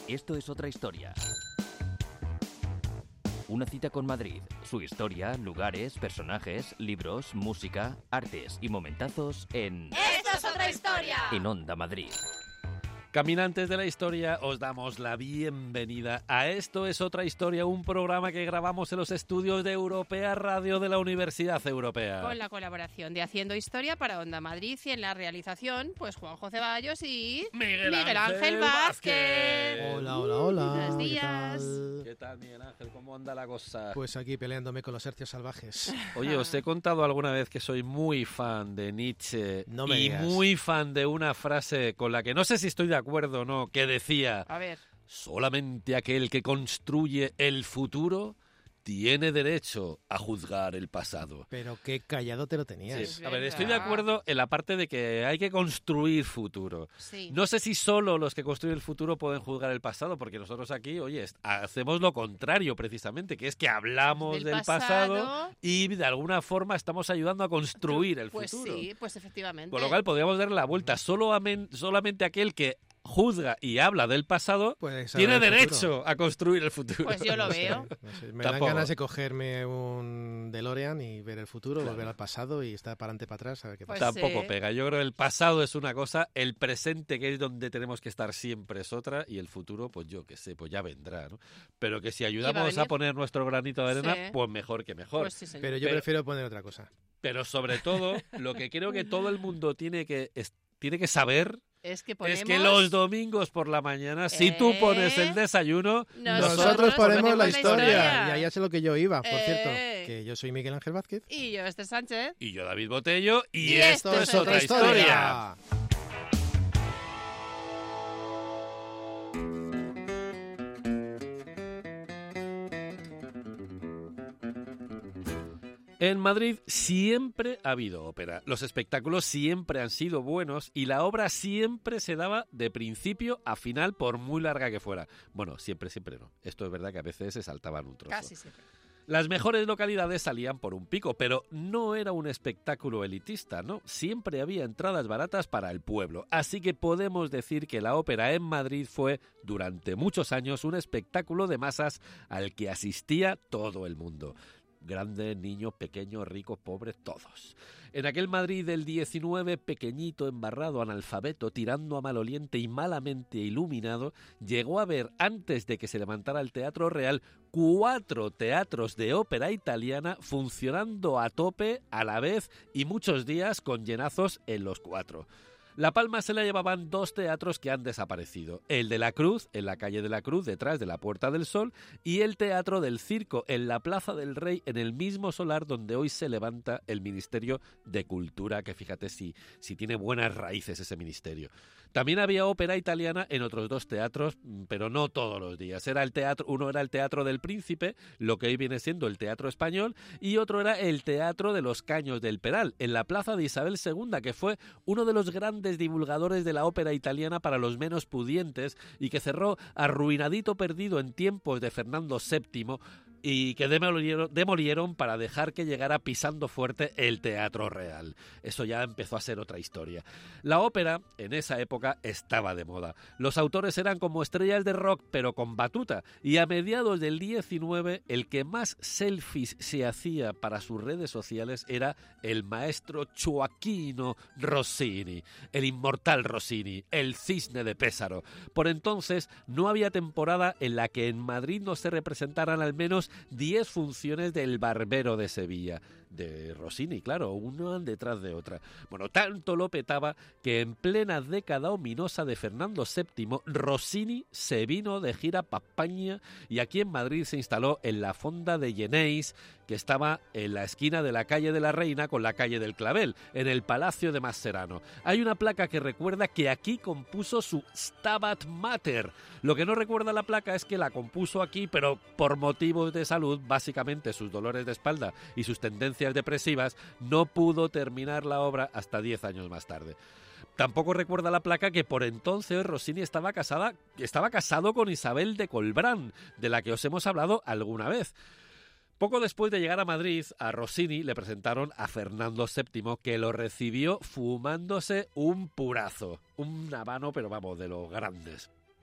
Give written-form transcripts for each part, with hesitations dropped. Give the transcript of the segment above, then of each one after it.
Esto es otra historia. Una cita con Madrid, su historia, lugares, personajes, libros, música, artes y momentazos en... ¡Esto es otra historia! En Onda Madrid. Caminantes de la historia, os damos la bienvenida a Esto es otra historia, un programa que grabamos en los estudios de Europea Radio de la Universidad Europea. Con la colaboración de Haciendo Historia para Onda Madrid y en la realización, pues Juanjo Ceballos y Miguel Ángel Vázquez. Hola. Buenos días. ¿Qué tal, Miguel Ángel? ¿Cómo anda la cosa? Pues aquí peleándome con los hercios salvajes. Oye, os he contado alguna vez que soy muy fan de Nietzsche No me y digas. muy fan de una frase con la que no sé si estoy de acuerdo o no, que decía: A ver, solamente aquel que construye el futuro tiene derecho a juzgar el pasado. Pero qué callado te lo tenías. Sí. A ver, estoy de acuerdo en la parte de que hay que construir futuro. sí. No sé si solo los que construyen el futuro pueden juzgar el pasado, porque nosotros aquí, oye, hacemos lo contrario precisamente, que es que hablamos del pasado y de alguna forma estamos ayudando a construir el Pues futuro. sí, pues efectivamente. Con lo cual podríamos darle la vuelta. Solamente aquel que juzga y habla del pasado Pues tiene ahora el derecho futuro. a construir el futuro. Pues yo lo No sé, veo. no sé. Me dan Tampoco. ganas de cogerme un DeLorean y ver el futuro, volver al pasado y estar para adelante, para atrás, a ver qué Pues pasa. Tampoco sí. pega. Yo creo que el pasado es una cosa, el presente, que es donde tenemos que estar siempre, es otra, y el futuro, pues yo qué sé, pues ya vendrá, ¿no? Pero que si ayudamos venir. a poner nuestro granito de arena, Sí. pues mejor que mejor. Pues sí, señor. Pero yo Pero- prefiero poner otra cosa. Pero sobre todo, lo que creo que todo el mundo tiene que saber Es que ponemos... es que los domingos por la mañana, si tú pones el desayuno, Nosotros ponemos la historia. Y ahí historia. es lo que yo iba, por cierto. Eh. Que yo soy Miguel Ángel Vázquez. Y yo, Sánchez. y yo David Botello, y Y esto es otra historia. En Madrid siempre ha habido ópera, los espectáculos siempre han sido buenos y la obra siempre se daba de principio a final por muy larga que fuera. Bueno, siempre no. Esto es verdad que a veces se saltaban un trozo. Casi siempre. Las mejores localidades salían por un pico, pero no era un espectáculo elitista, ¿no? Siempre había entradas baratas para el pueblo, así que podemos decir que la ópera en Madrid fue, durante muchos años, un espectáculo de masas al que asistía todo el mundo. Grandes, niños, pequeños, ricos, pobres, todos. En aquel Madrid del 19, pequeñito, embarrado, analfabeto, tirando a maloliente y malamente iluminado, llegó a ver, antes de que se levantara el Teatro Real, 4 teatros de ópera italiana funcionando a tope a la vez y muchos días con llenazos en los 4. La palma se la llevaban 2 teatros que han desaparecido, el de la Cruz, en la calle de la Cruz, detrás de la Puerta del Sol, y el Teatro del Circo, en la Plaza del Rey, en el mismo solar donde hoy se levanta el Ministerio de Cultura, que fíjate si tiene buenas raíces ese ministerio. También había ópera italiana en otros 2 teatros, pero no todos los días. Uno era el Teatro del Príncipe, lo que hoy viene siendo el Teatro Español, y otro era el Teatro de los Caños del Peral, en la Plaza de Isabel II, que fue uno de los grandes divulgadores de la ópera italiana para los menos pudientes y que cerró arruinadito perdido en tiempos de Fernando VII y que demolieron para dejar que llegara pisando fuerte el Teatro Real. Eso ya empezó a ser otra historia. La ópera, en esa época, estaba de moda. Los autores eran como estrellas de rock, pero con batuta, y a mediados del 19, el que más selfies se hacía para sus redes sociales era el maestro Gioacchino Rossini, el inmortal Rossini, el cisne de Pésaro. Por entonces, no había temporada en la que en Madrid no se representaran al menos 10 funciones del Barbero de Sevilla, de Rossini, claro, una detrás de otra. Bueno, tanto lo petaba que en plena década ominosa de Fernando VII, Rossini se vino de gira pa' España y aquí en Madrid se instaló en la Fonda de Lleneix, que estaba en la esquina de la calle de la Reina con la calle del Clavel, en el Palacio de Mascherano. Hay una placa que recuerda que aquí compuso su Stabat Mater. Lo que no recuerda la placa es que la compuso aquí, pero por motivos de salud, básicamente sus dolores de espalda y sus tendencias depresivas, no pudo terminar la obra hasta 10 años más tarde. Tampoco recuerda la placa que por entonces Rossini estaba casado con Isabel de Colbrán, de la que os hemos hablado alguna vez. Poco después de llegar a Madrid, a Rossini le presentaron a Fernando VII, que lo recibió fumándose un purazo, un habano, pero vamos, de los grandes.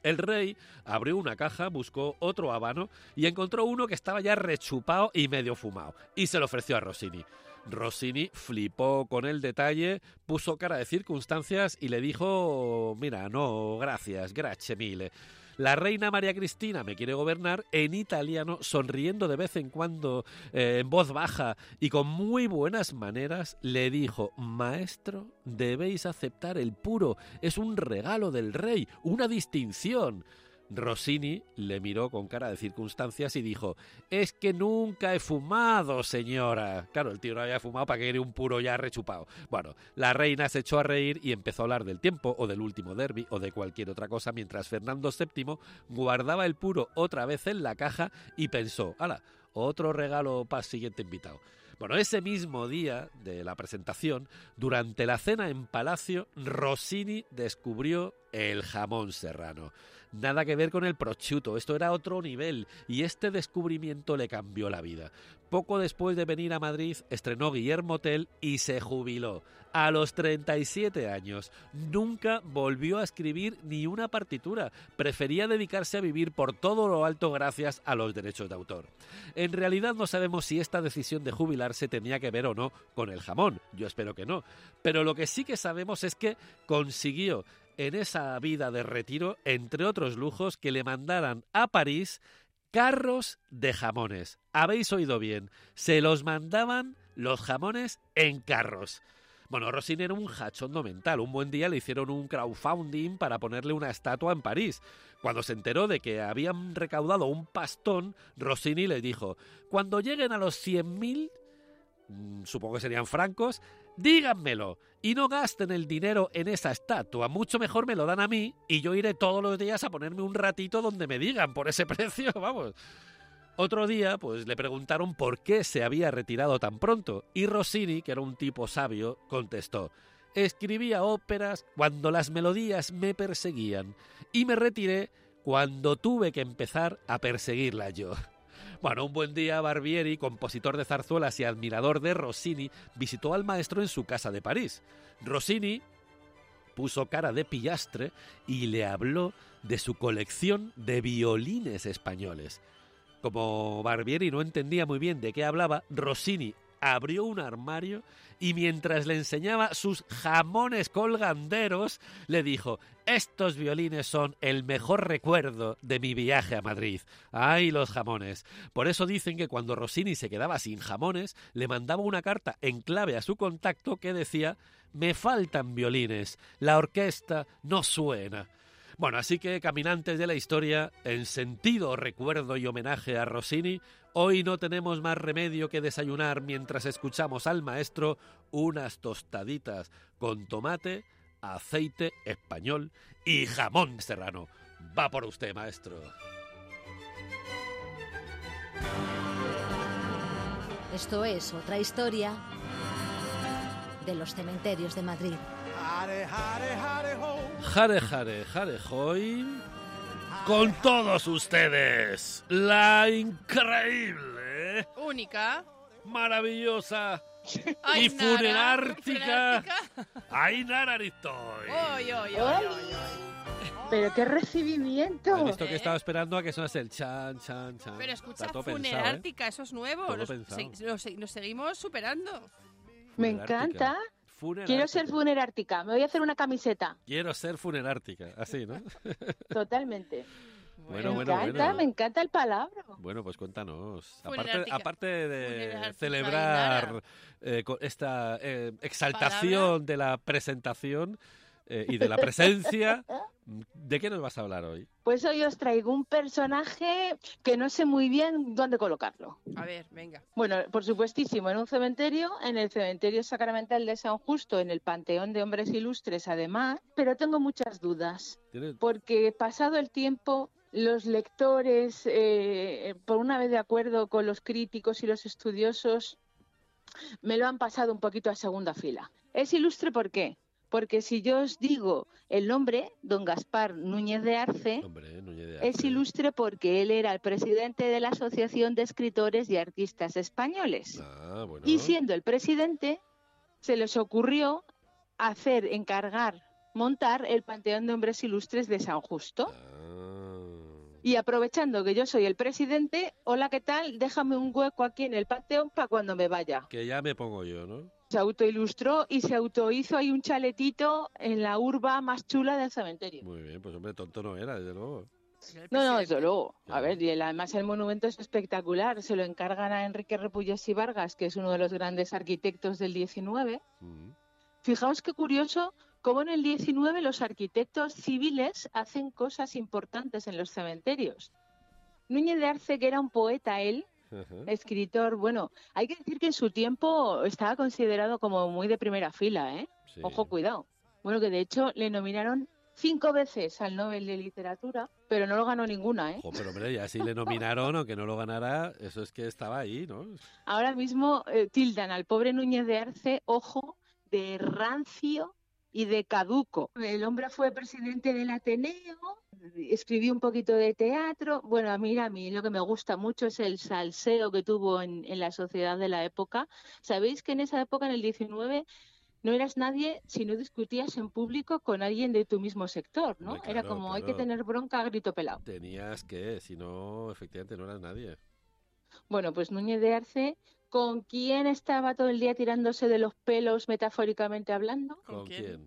El rey abrió una caja, buscó otro habano y encontró uno que estaba ya rechupado y medio fumado, y se lo ofreció a Rossini. Rossini flipó con el detalle, puso cara de circunstancias y le dijo: mira, no, gracias, grazie mille. La reina María Cristina me quiere gobernar, en italiano, sonriendo de vez en cuando, en voz baja y con muy buenas maneras, le dijo: maestro, debéis aceptar el puro, es un regalo del rey, una distinción. Rossini le miró con cara de circunstancias y dijo: es que nunca he fumado, señora. Claro, el tío no había fumado para que era un puro ya rechupado. Bueno, la reina se echó a reír y empezó a hablar del tiempo, o del último derbi, o de cualquier otra cosa, mientras Fernando VII guardaba el puro otra vez en la caja y pensó: ¡hala! Otro regalo para el siguiente invitado. Bueno, ese mismo día de la presentación, durante la cena en Palacio, Rossini descubrió el jamón serrano. Nada que ver con el prosciutto, esto era otro nivel, y este descubrimiento le cambió la vida. Poco después de venir a Madrid, estrenó Guillermo Tell y se jubiló. A los 37 años. Nunca volvió a escribir ni una partitura. Prefería dedicarse a vivir por todo lo alto gracias a los derechos de autor. En realidad no sabemos si esta decisión de jubilarse tenía que ver o no con el jamón. Yo espero que no. Pero lo que sí que sabemos es que consiguió en esa vida de retiro, entre otros lujos, que le mandaran a París carros de jamones. Habéis oído bien, se los mandaban los jamones en carros. Bueno, Rossini era un jachondo mental. Un buen día le hicieron un crowdfunding para ponerle una estatua en París. Cuando se enteró de que habían recaudado un pastón, Rossini les dijo: cuando lleguen a los 100.000, supongo que serían francos, díganmelo y no gasten el dinero en esa estatua. Mucho mejor me lo dan a mí y yo iré todos los días a ponerme un ratito donde me digan por ese precio, vamos. Otro día, pues le preguntaron por qué se había retirado tan pronto y Rossini, que era un tipo sabio, contestó: escribía óperas cuando las melodías me perseguían y me retiré cuando tuve que empezar a perseguirlas yo. Bueno, un buen día Barbieri, compositor de zarzuelas y admirador de Rossini, visitó al maestro en su casa de París. Rossini puso cara de pillastre y le habló de su colección de violines españoles. Como Barbieri no entendía muy bien de qué hablaba, Rossini abrió un armario y mientras le enseñaba sus jamones colganderos, le dijo: estos violines son el mejor recuerdo de mi viaje a Madrid. ¡Ay, los jamones! Por eso dicen que cuando Rossini se quedaba sin jamones, le mandaba una carta en clave a su contacto que decía: me faltan violines, la orquesta no suena. Bueno, así que, caminantes de la historia, en sentido recuerdo y homenaje a Rossini, hoy no tenemos más remedio que desayunar mientras escuchamos al maestro unas tostaditas con tomate, aceite español y jamón serrano. Va por usted, maestro. Esto es otra historia de los cementerios de Madrid. Jare, jare, jare, hoy. Con todos ustedes, la increíble, única, maravillosa Ainara, y funerártica funerártica. Ainara Aristoy. Oy, oy, oy, oy, oy. Pero qué recibimiento. ¿Has visto que estaba esperando a que sonase el chan, chan, chan? Pero escucha, Está todo pensado, funerártica, eso es nuevo. Todo Nos pensado. seguimos superando. Me Funerártica. encanta. Funerártica. Quiero ser funerártica. Me voy a hacer una camiseta. Quiero ser funerártica, así, ¿no? Totalmente. Bueno, Me encanta el palabra. Bueno, pues cuéntanos. Funerártica. Aparte de Funerártica, celebrar Ainara. con esta exaltación de la presentación y de la presencia, ¿de qué nos vas a hablar hoy? Pues hoy os traigo un personaje que no sé muy bien dónde colocarlo. A ver, venga. Bueno, por supuestísimo, en un cementerio, en el cementerio sacramental de San Justo, en el Panteón de Hombres Ilustres además, pero tengo muchas dudas, ¿Tienes? porque pasado el tiempo, los lectores, por una vez de acuerdo con los críticos y los estudiosos, me lo han pasado un poquito a segunda fila. ¿Es ilustre por qué? Porque si yo os digo el nombre, don Gaspar Núñez de Arce, Hombre, Núñez de Arce. es ilustre porque él era el presidente de la Asociación de Escritores y Artistas Españoles. Ah, bueno. Y siendo el presidente, se les ocurrió montar el Panteón de Hombres Ilustres de San Justo. Ah. Y aprovechando que yo soy el presidente, hola, ¿qué tal? Déjame un hueco aquí en el panteón para cuando me vaya. Que ya me pongo yo, ¿no? Se autoilustró y se autohizo ahí un chaletito en la urba más chula del cementerio. Muy bien, pues hombre, tonto no era, desde luego. No, desde luego. Ya. A ver, y además el monumento es espectacular. Se lo encargan a Enrique Repulles y Vargas, que es uno de los grandes arquitectos del 19. Fijaos qué curioso cómo en el 19 los arquitectos civiles hacen cosas importantes en los cementerios. Núñez de Arce, que era un poeta él, escritor, bueno, hay que decir que en su tiempo estaba considerado como muy de primera fila, ¿eh? Sí. Ojo, cuidado. Bueno, que de hecho le nominaron 5 veces al Nobel de Literatura, pero no lo ganó ninguna, ¿eh? Ojo, pero hombre, ya si le nominaron, aunque no lo ganara, eso es que estaba ahí, ¿no? Ahora mismo tildan al pobre Núñez de Arce, ojo, de rancio y de caduco. El hombre fue presidente del Ateneo, escribió un poquito de teatro. Bueno, a mí lo que me gusta mucho es el salseo que tuvo en la sociedad de la época. Sabéis que en esa época, en el 19, no eras nadie si no discutías en público con alguien de tu mismo sector, ¿no? Hombre, Era claro, como hay que claro. tener bronca a grito pelado. Tenías que, si no, efectivamente no eras nadie. Bueno, pues Núñez de Arce, ¿con quién estaba todo el día tirándose de los pelos, metafóricamente hablando? ¿Con quién?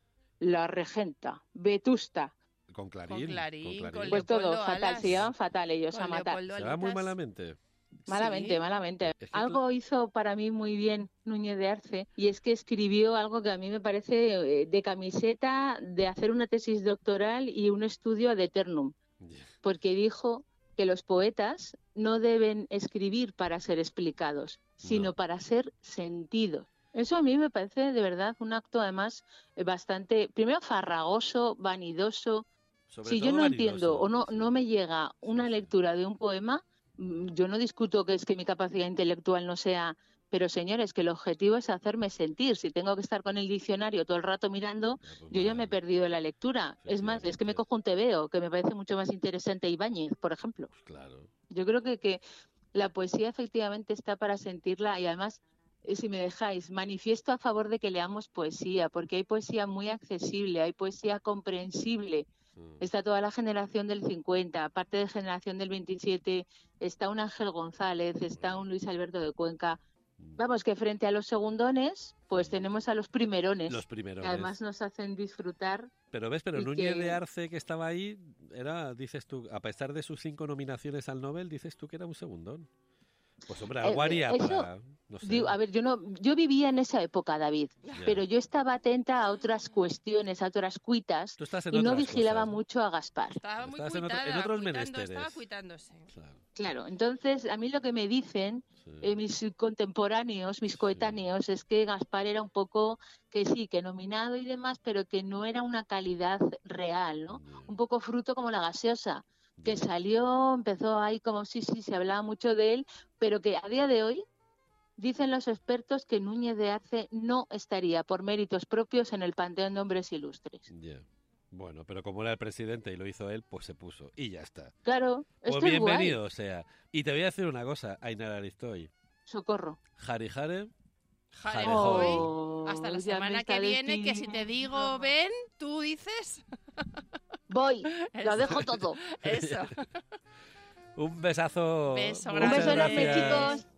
La regenta, Vetusta. Con Clarín. Con Clarín, con Pues todo Leopoldo fatal, Alas. se llevan fatal ellos Con a matar. Leopoldo Se va muy Alitas. malamente. Malamente, Sí. malamente. Es que Algo hizo para mí muy bien Núñez de Arce, y es que escribió algo que a mí me parece de camiseta de hacer una tesis doctoral y un estudio ad eternum, porque dijo que los poetas no deben escribir para ser explicados, sino No. para ser sentidos. Eso a mí me parece de verdad un acto además bastante, primero farragoso, vanidoso. Sobre Si yo todo no vanidoso. entiendo o no, Sí. no me llega una Sí, sí. lectura de un poema, yo no discuto que es que mi capacidad intelectual no sea, pero señores, que el objetivo es hacerme sentir. Si tengo que estar con el diccionario todo el rato mirando, Ya, pues yo ya me he mal. perdido la lectura. Es más, es que me Efectivamente. cojo un tebeo, que me parece mucho más interesante Ibáñez, por ejemplo. Pues claro. Yo creo que la poesía efectivamente está para sentirla, y además, si me dejáis, manifiesto a favor de que leamos poesía, porque hay poesía muy accesible, hay poesía comprensible. Está toda la generación del 50, aparte de generación del 27, está un Ángel González, está un Luis Alberto de Cuenca. Vamos, que frente a los segundones, pues tenemos a los primerones, Los que primeros. además nos hacen disfrutar. Pero ves, pero y Núñez que- de Arce, que estaba ahí, era, dices tú, a pesar de sus 5 nominaciones al Nobel, dices tú que era un segundón. Pues hombre, algo haría eso, para, no sé. Digo, a ver, yo vivía en esa época, David, Ya. pero yo estaba atenta a otras cuestiones, a otras cuitas, Tú estás en y no otras vigilaba cosas, ¿no? mucho a Gaspar. Estaba muy Estabas en cuitada, en otros cuitando, menesteres. estaba cuitándose. Claro, Claro, entonces a mí lo que me dicen sí. mis contemporáneos, mis coetáneos, es que Gaspar era un poco, que sí, que nominado y demás, pero que no era una calidad real, ¿no? Ya, Un poco fruto como la gaseosa, que ya. salió, empezó ahí como sí, se hablaba mucho de él, pero que a día de hoy dicen los expertos que Núñez de Arce no estaría por méritos propios en el panteón de hombres ilustres. Ya. Bueno, pero como era el presidente y lo hizo él, pues se puso. Y ya está. Claro, Pues esto es guay. bienvenido sea. Y te voy a decir una cosa, Ainara Aristoy. Socorro. Jare, jare. Jare, Jare, hoy, Oh, hasta la ya me semana está que viene, que si te digo despidiendo. ven, tú dices Voy, Eso. lo dejo todo. eso. Un besazo. Beso Un Muchas beso enorme, gracias. chicos.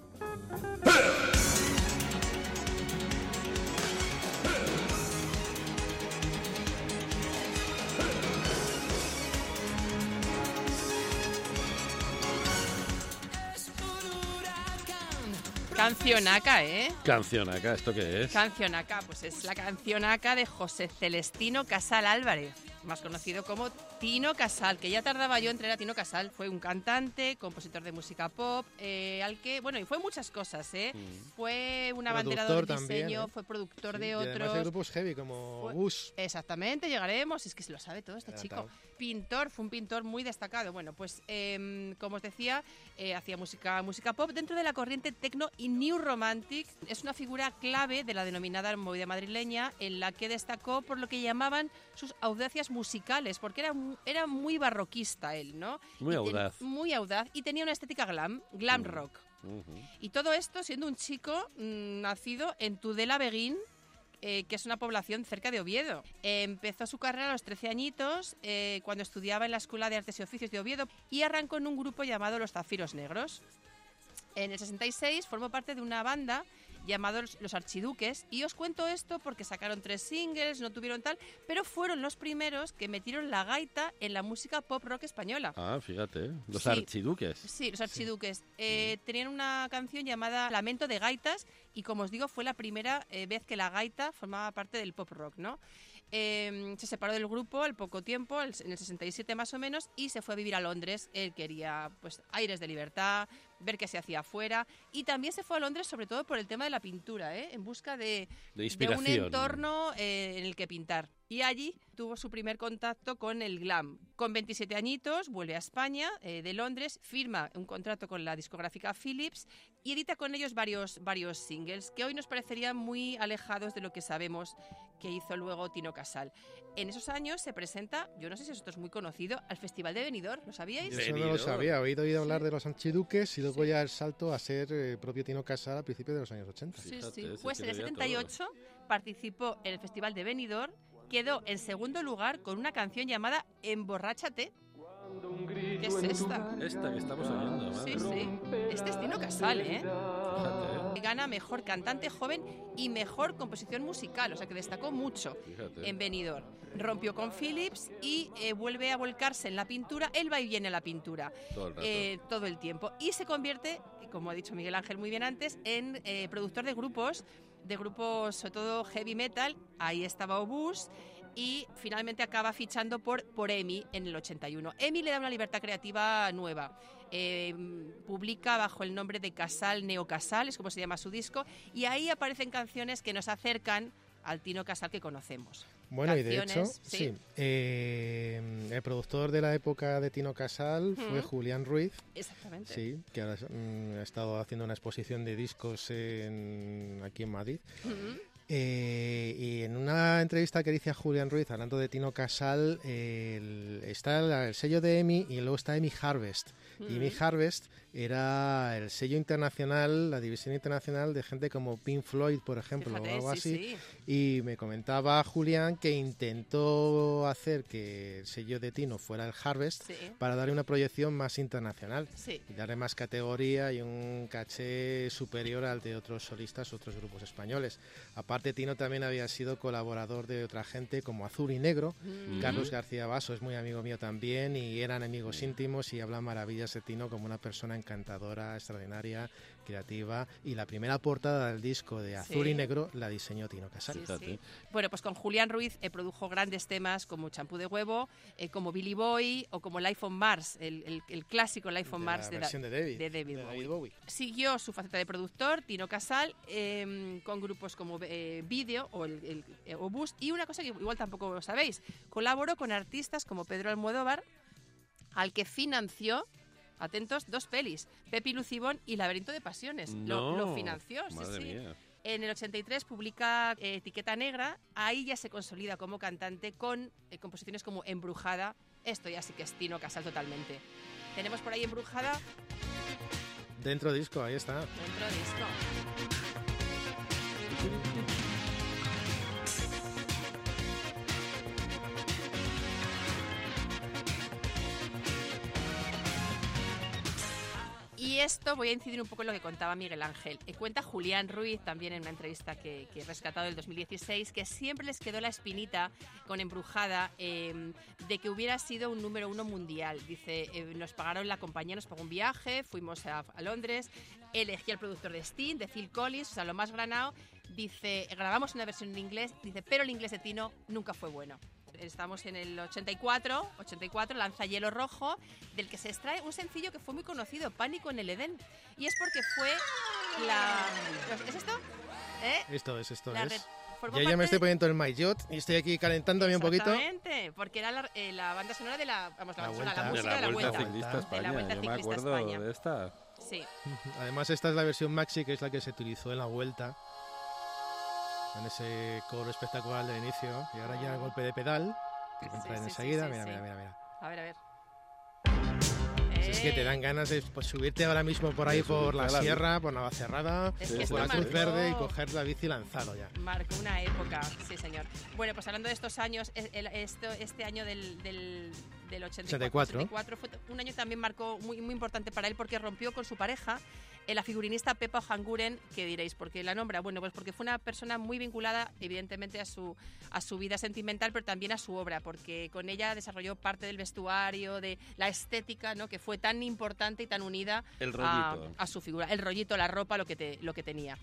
Cancionaca, ¿eh? Canción acá, ¿esto qué es? Cancionaca, pues es la cancionaca de José Celestino Casal Álvarez, más conocido como Tino Casal, que ya tardaba yo en traer a Tino Casal. Fue un cantante, compositor de música pop, al que, bueno, y fue muchas cosas, ¿eh? Fue un abanderado del Productor diseño, también, ¿eh? fue productor Sí, de y además de otros. grupos heavy como Fue- Bush. Exactamente, llegaremos, es que se lo sabe todo este chico. Adelantado. Pintor, fue un pintor muy destacado. Bueno, pues como os decía, hacía música pop dentro de la corriente techno y new romantic. Es una figura clave de la denominada movida madrileña, en la que destacó por lo que llamaban sus audacias musicales, porque era muy barroquista él, ¿no? Muy Y ten- audaz. muy audaz, y tenía una estética glam rock. Ujú. Y todo esto siendo un chico nacido en Tudela, Beguín, que es una población cerca de Oviedo. Empezó su carrera a los 13 añitos, cuando estudiaba en la Escuela de Artes y Oficios de Oviedo, y arrancó en un grupo llamado Los Zafiros Negros. En el 66 formó parte de una banda llamados Los Archiduques, y os cuento esto porque sacaron 3 singles, no tuvieron tal, pero fueron los primeros que metieron la gaita en la música pop rock española. Ah, fíjate, Los Sí. Archiduques. Sí, Los Archiduques. Tenían una canción llamada Lamento de Gaitas, y como os digo, fue la primera vez que la gaita formaba parte del pop rock, ¿no? Se separó del grupo al poco tiempo, en el 67 más o menos, y se fue a vivir a Londres. Él quería pues aires de libertad, ver qué se hacía afuera, y también se fue a Londres sobre todo por el tema de la pintura, en busca de un inspiración. entorno en el que pintar. Y allí tuvo su primer contacto con el glam. Con 27 añitos vuelve a España, de Londres, firma un contrato con la discográfica Philips y edita con ellos varios singles que hoy nos parecerían muy alejados de lo que sabemos que hizo luego Tino Casal. En esos años se presenta, yo no sé si esto es muy conocido, al Festival de Benidorm, ¿lo sabíais? Yo eso no lo sabía, he oído hablar de los Archiduques y luego ya el salto a ser propio Tino Casal a principios de los años 80. Sí, Fíjate, sí. se Pues en el tiene ya 78 participó en el Festival de Benidorm, quedó en segundo lugar con una canción llamada Emborráchate. ¿Qué es esta? Esta que estamos oyendo, Sí, madre. sí. Este es Tino Casal, ¿eh? Fíjate, Gana mejor cantante joven y mejor composición musical, o sea que destacó mucho fíjate. en Benidorm. Rompió con Philips y vuelve a volcarse en la pintura. Él va y viene a la pintura Todo el rato. todo el tiempo. Y se convierte, como ha dicho Miguel Ángel muy bien antes, en productor de grupos sobre todo heavy metal. Ahí estaba Obús. Y finalmente acaba fichando por EMI en el 81. EMI le da una libertad creativa nueva. Publica bajo el nombre de Casal, Neo Casal, es como se llama su disco, y ahí aparecen canciones que nos acercan al Tino Casal que conocemos. Bueno, y de hecho, Canciones, sí, el productor de la época de Tino Casal fue Julián Ruiz, Exactamente. sí, que ahora ha estado haciendo una exposición de discos aquí en Madrid. Ujú. Y en una entrevista que dice a Julián Ruiz, hablando de Tino Casal, está el sello de EMI y luego está EMI Harvest. Y EMI Harvest era el sello internacional, la división internacional de gente como Pink Floyd, por ejemplo, Fíjate, o algo sí, así. sí. Y me comentaba Julián que intentó hacer que el sello de Tino fuera el Harvest Sí. para darle una proyección más internacional Sí. y darle más categoría y un caché superior al de otros solistas, otros grupos españoles. Aparte, Tino también había sido colaborador de otra gente como Azul y Negro. Carlos García Basso es muy amigo mío también y eran amigos íntimos y hablan maravillas de Tino como una persona encantadora, extraordinaria, creativa. Y la primera portada del disco de Azul Sí. y Negro la diseñó Tino Casal. Sí, Fíjate. sí. Bueno, pues con Julián Ruiz produjo grandes temas como Champú de Huevo, como Billy Boy o como Life on Mars, el clásico Life on Mars la versión de David, de David David Bowie. Bowie. Siguió su faceta de productor, Tino Casal, con grupos como Video o el Obús. Y una cosa que igual tampoco sabéis, colaboró con artistas como Pedro Almodóvar, al que financió, atentos, 2 pelis, Pepi Lucibón y Laberinto de Pasiones. No, Lo financió, sí, madre sí. mía. En el 83 publica Etiqueta Negra, ahí ya se consolida como cantante con composiciones como Embrujada. Esto ya sí que es Tino Casal totalmente. Tenemos por ahí Embrujada Dentro disco, ahí está. dentro disco. Y esto voy a incidir un poco en lo que contaba Miguel Ángel. Cuenta Julián Ruiz también en una entrevista que he rescatado del 2016, que siempre les quedó la espinita con Embrujada de que hubiera sido un número 1 mundial. Dice, nos pagaron, la compañía nos pagó un viaje, fuimos a Londres, elegí al productor de Sting, de Phil Collins, o sea, lo más granado. Dice, grabamos una versión en inglés, dice, pero el inglés de Tino nunca fue bueno. Estamos en el 84, lanza Hielo Rojo, del que se extrae un sencillo que fue muy conocido, Pánico en el Edén. Y es porque fue la... ¿Es esto? Esto es. Formó Yo ya parte me estoy poniendo el maillot y estoy aquí calentándome un poquito. Exactamente, porque era la banda sonora de la... Vamos, la Vuelta. música De la Vuelta Ciclista De España, la Vuelta yo me Ciclista acuerdo España. de esta. Sí. Además, esta es la versión maxi, que es la que se utilizó en la Vuelta, en ese coro espectacular del inicio. Y ahora ya el golpe de pedal, que entra Sí, en sí, enseguida. sí, Mira, sí. mira, mira, mira. A ver. Es que te dan ganas de subirte ahora mismo por ahí por la sierra, por Navacerrada, por la Cruz Verde y coger la bici lanzado ya. Marcó una época, sí señor. Bueno, pues hablando de estos años, este año del 84 fue un año también marcó muy importante para él porque rompió con su pareja, la figurinista Pepa Ojanguren, que diréis, ¿por qué la nombra? Bueno, pues porque fue una persona muy vinculada evidentemente a su vida sentimental, pero también a su obra, porque con ella desarrolló parte del vestuario, de la estética, ¿no?, que fue tan importante y tan unida a su figura, el rollito, la ropa, lo que tenía.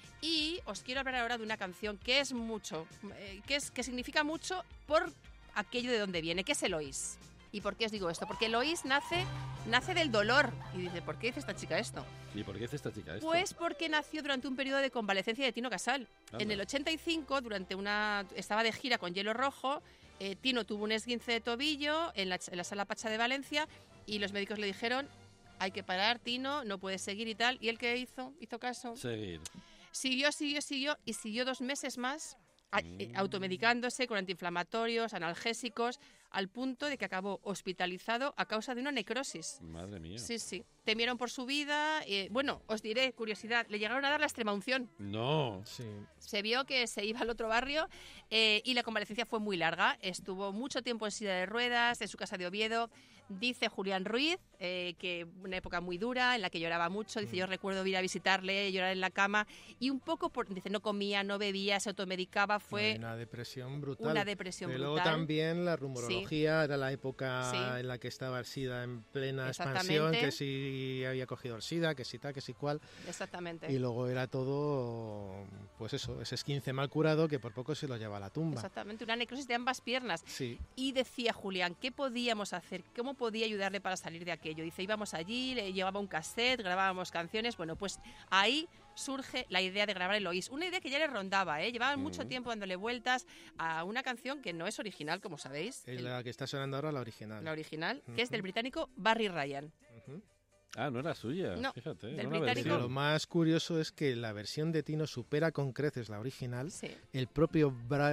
Y os quiero hablar ahora de una canción que es mucho, que significa mucho por aquello de donde viene, que es Eloís. ¿Y por qué os digo esto? Porque Eloís nace del dolor. Y dice, ¿por qué dice esta chica esto? ¿Y por qué dice esta chica esto? Pues porque nació durante un periodo de convalecencia de Tino Casal. Anda. En el 85, estaba de gira con Hielo Rojo, Tino tuvo un esguince de tobillo en la Sala Pacha de Valencia y los médicos le dijeron, hay que parar, Tino, no puedes seguir y tal. ¿Y él qué hizo? ¿Hizo caso? Seguir. Siguió y siguió 2 meses más automedicándose con antiinflamatorios, analgésicos, al punto de que acabó hospitalizado a causa de una necrosis. Madre mía. Sí. Temieron por su vida. Bueno, os diré, curiosidad, le llegaron a dar la extremaunción. No. Sí. Se vio que se iba al otro barrio y la convalecencia fue muy larga. Estuvo mucho tiempo en silla de ruedas, en su casa de Oviedo. Dice Julián Ruiz que una época muy dura en la que lloraba mucho. Dice, yo recuerdo ir a visitarle, llorar en la cama y un poco, dice, no comía, no bebía, se automedicaba. Fue una depresión brutal. Una depresión brutal. Luego también la rumorología, era la época en la que estaba el SIDA en plena expansión, que si había cogido el SIDA, que si tal, que si cual. Exactamente. Y luego era todo, pues eso, ese esguince mal curado que por poco se lo lleva a la tumba. Exactamente, una necrosis de ambas piernas. Sí. Y decía Julián, ¿qué podíamos hacer? ¿Cómo podía ayudarle para salir de aquello? Dice, íbamos allí, le llevaba un cassette, grabábamos canciones. Bueno, pues ahí surge la idea de grabar Eloís. Una idea que ya le rondaba, Llevaban mucho tiempo dándole vueltas a una canción que no es original, como sabéis. Es la que está sonando ahora, la original. La original, que es del británico Barry Ryan. Ah, no era suya, no, fíjate. Del una británico. versión. Lo más curioso es que la versión de Tino supera con creces la original. Sí. El propio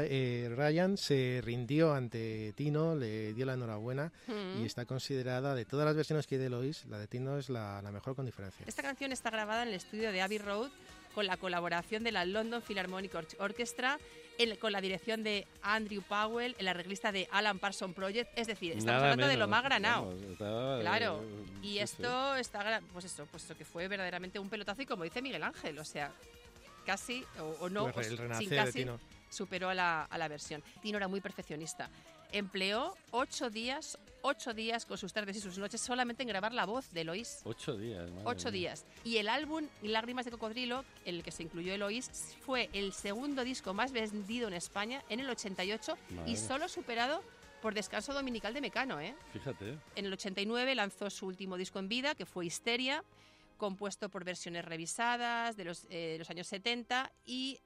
Ryan se rindió ante Tino, le dio la enhorabuena y está considerada, de todas las versiones que hay de Eloís, la de Tino es la mejor con diferencia. Esta canción está grabada en el estudio de Abbey Road con la colaboración de la London Philharmonic Orchestra, con la dirección de Andrew Powell, el arreglista de Alan Parsons Project, es decir, estamos hablando de lo más granado. Claro, y esto está, pues eso que fue verdaderamente un pelotazo y como dice Miguel Ángel, o sea, casi o no, pues el renacer sin casi de Tino. Superó a la versión. Tino era muy perfeccionista. Empleó 8 días con sus tardes y sus noches solamente en grabar la voz de Eloís. 8 días. 8 días. Y el álbum Lágrimas de Cocodrilo, en el que se incluyó Eloís, fue el segundo disco más vendido en España en el 88 y solo superado por Descanso Dominical de Mecano. Fíjate. En el 89 lanzó su último disco en vida, que fue Histeria, compuesto por versiones revisadas de los años 70 y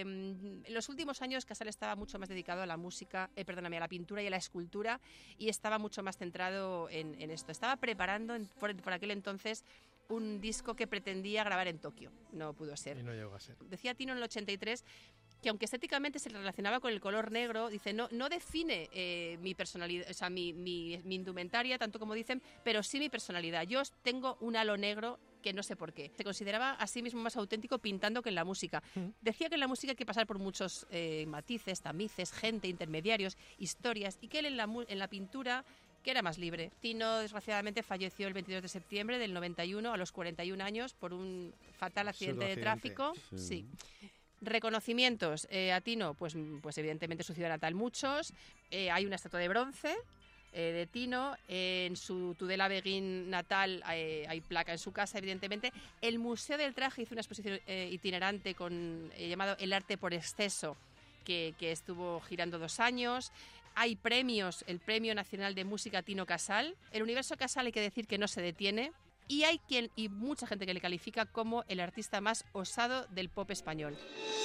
en los últimos años Casal estaba mucho más dedicado a la música, a la pintura y a la escultura y estaba mucho más centrado en esto. Estaba preparando por aquel entonces un disco que pretendía grabar en Tokio. No pudo ser. Y no llegó a ser. Decía Tino en el 83 que aunque estéticamente se relacionaba con el color negro, dice, no define mi personalidad, o sea, mi indumentaria, tanto como dicen, pero sí mi personalidad. Yo tengo un halo negro que no sé por qué. Se consideraba a sí mismo más auténtico pintando que en la música. Decía que en la música hay que pasar por muchos matices, tamices, gente, intermediarios, historias, y que él en la pintura que era más libre. Tino, desgraciadamente, falleció el 22 de septiembre del 91 a los 41 años por un fatal accidente de tráfico. Sí. Reconocimientos a Tino, pues evidentemente su ciudad natal muchos. Hay una estatua de bronce de Tino. En su Tudela Beguín natal hay placa en su casa, evidentemente. El Museo del Traje hizo una exposición itinerante llamado El arte por exceso, que estuvo girando 2 años. Hay premios, el Premio Nacional de Música Tino Casal. El universo Casal hay que decir que no se detiene. Y hay mucha gente que le califica como el artista más osado del pop español.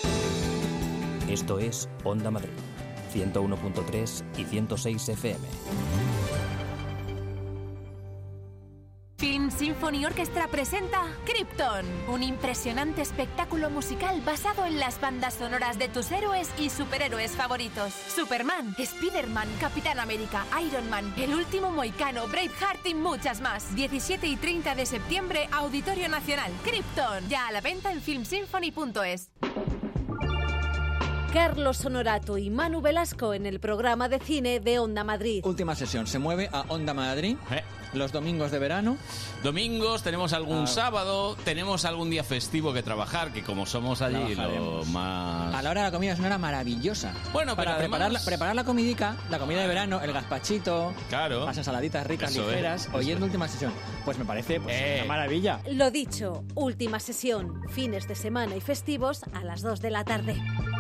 Esto es Onda Madrid, 101.3 y 106 FM. Film Symphony Orchestra presenta Krypton, un impresionante espectáculo musical basado en las bandas sonoras de tus héroes y superhéroes favoritos. Superman, Spider-Man, Capitán América, Iron Man, El Último Mohicano, Braveheart y muchas más. 17 y 30 de septiembre, Auditorio Nacional. Krypton, ya a la venta en filmsymphony.es. Carlos Honorato y Manu Velasco en el programa de cine de Onda Madrid. Última sesión, se mueve a Onda Madrid. Los domingos de verano. Domingos, tenemos algún sábado, tenemos algún día festivo que trabajar, que como somos allí lo más... A la hora de la comida es una hora maravillosa. Bueno, para además... preparar la comidica, la comida de verano, el gazpachito, claro, las ensaladitas ricas, eso ligeras, oyendo Última Sesión. Pues me parece una maravilla. Lo dicho, Última Sesión, fines de semana y festivos a las 2 de la tarde.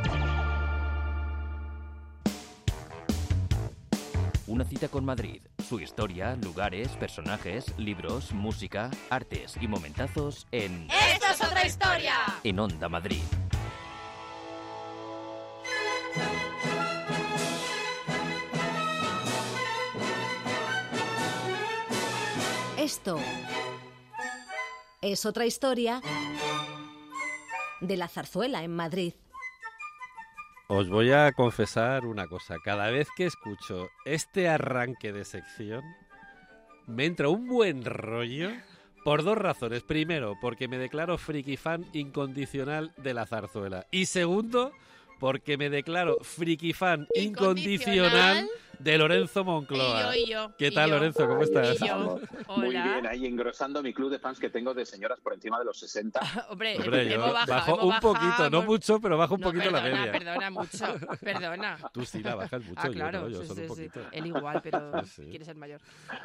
Una cita con Madrid, su historia, lugares, personajes, libros, música, artes y momentazos en... ¡Esto es otra historia! En Onda Madrid. Esto es otra historia de la zarzuela en Madrid. Os voy a confesar una cosa. Cada vez que escucho este arranque de sección, me entra un buen rollo por dos razones. Primero, porque me declaro friki fan incondicional de la zarzuela. Y segundo, porque me declaro friki fan incondicional de Lorenzo Moncloa. Y yo. ¿Qué tal, Lorenzo? ¿Cómo estás? Muy bien, ahí engrosando mi club de fans que tengo de señoras por encima de los 60. Hombre, yo bajo un poquito, no mucho, pero bajo un poquito la media. Perdona mucho, perdona. Tú sí la bajas mucho, claro, yo solo un poquito. Él igual, pero quiere ser mayor.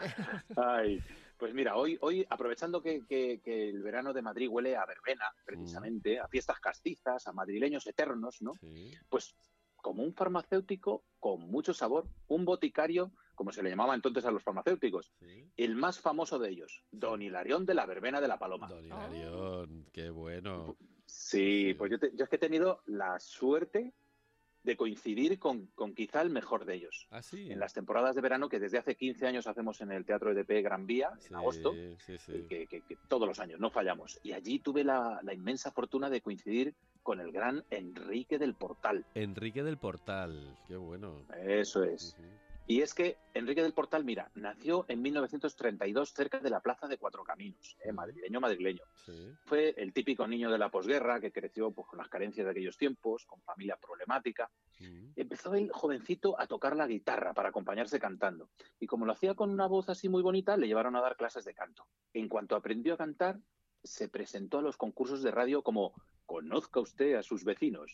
Ay, pues mira, hoy aprovechando que el verano de Madrid huele a verbena, precisamente, a fiestas castizas, a madrileños eternos, ¿no? Sí. Pues como un farmacéutico con mucho sabor, un boticario, como se le llamaba entonces a los farmacéuticos, el más famoso de ellos, Don Hilarión de la Verbena de la Paloma. Don Hilarión, qué bueno. Sí, pues yo es que he tenido la suerte de coincidir con quizá el mejor de ellos. ¿Ah, sí? En las temporadas de verano que desde hace 15 años hacemos en el Teatro EDP Gran Vía, en agosto, que todos los años, no fallamos. Y allí tuve la inmensa fortuna de coincidir con el gran Enrique del Portal. Enrique del Portal, qué bueno. Eso es. Y es que Enrique del Portal, mira, nació en 1932 cerca de la Plaza de Cuatro Caminos, madrileño. Sí. Fue el típico niño de la posguerra que creció pues, con las carencias de aquellos tiempos, con familia problemática. Empezó el jovencito a tocar la guitarra para acompañarse cantando. Y como lo hacía con una voz así muy bonita, le llevaron a dar clases de canto. En cuanto aprendió a cantar, se presentó a los concursos de radio como «Conozca usted a sus vecinos»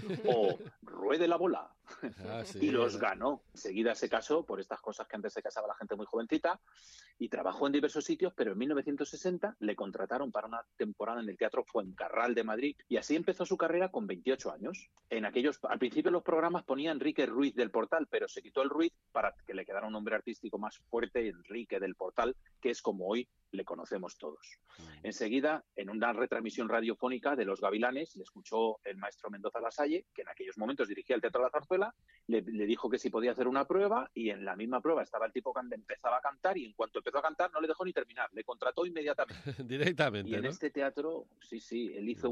o «Ruede la bola» y los ganó. Enseguida se casó por estas cosas que antes se casaba la gente muy jovencita y trabajó en diversos sitios, pero en 1960 le contrataron para una temporada en el Teatro Fuencarral de Madrid y así empezó su carrera con 28 años. Al principio los programas ponía Enrique Ruiz del Portal, pero se quitó el Ruiz para que le quedara un nombre artístico más fuerte, Enrique del Portal, que es como hoy le conocemos todos. Enseguida, en una retransmisión radiofónica de Los Gavilanes, le escuchó el maestro Mendoza Lasalle, que en aquellos momentos dirigía el Teatro de la Zarzuela, le dijo que si podía hacer una prueba, y en la misma prueba estaba el tipo que empezaba a cantar, y en cuanto empezó a cantar no le dejó ni terminar, le contrató inmediatamente. Directamente, y en este teatro, sí, él hizo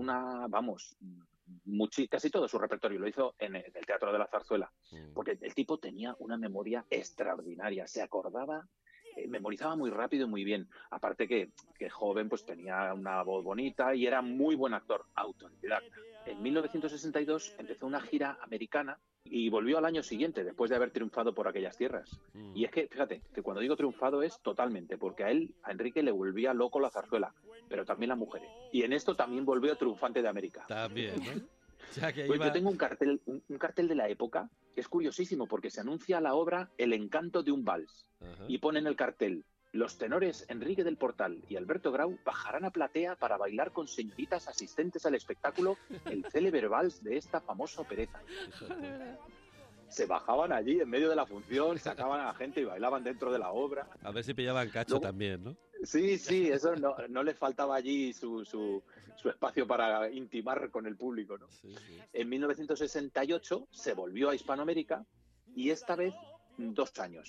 casi todo su repertorio lo hizo en el Teatro de la Zarzuela, porque el tipo tenía una memoria extraordinaria, se acordaba, memorizaba muy rápido y muy bien, aparte que joven pues tenía una voz bonita y era muy buen actor, autodidacta. En 1962 empezó una gira americana y volvió al año siguiente, después de haber triunfado por aquellas tierras. Y es que, fíjate, que cuando digo triunfado es totalmente, porque a Enrique le volvía loco la zarzuela, pero también las mujeres. Y en esto también volvió triunfante de América. También, ¿no? Pues yo tengo un cartel de la época que es curiosísimo porque se anuncia la obra El encanto de un vals. Y pone en el cartel: los tenores Enrique del Portal y Alberto Grau bajarán a platea para bailar con señoritas asistentes al espectáculo el célebre vals de esta famosa opereta. Se bajaban allí en medio de la función, sacaban a la gente y bailaban dentro de la obra. A ver si pillaban cacho también, ¿no? Sí, eso no les faltaba allí su espacio para intimar con el público, ¿no? Sí. En 1968 se volvió a Hispanoamérica y esta vez 2 años.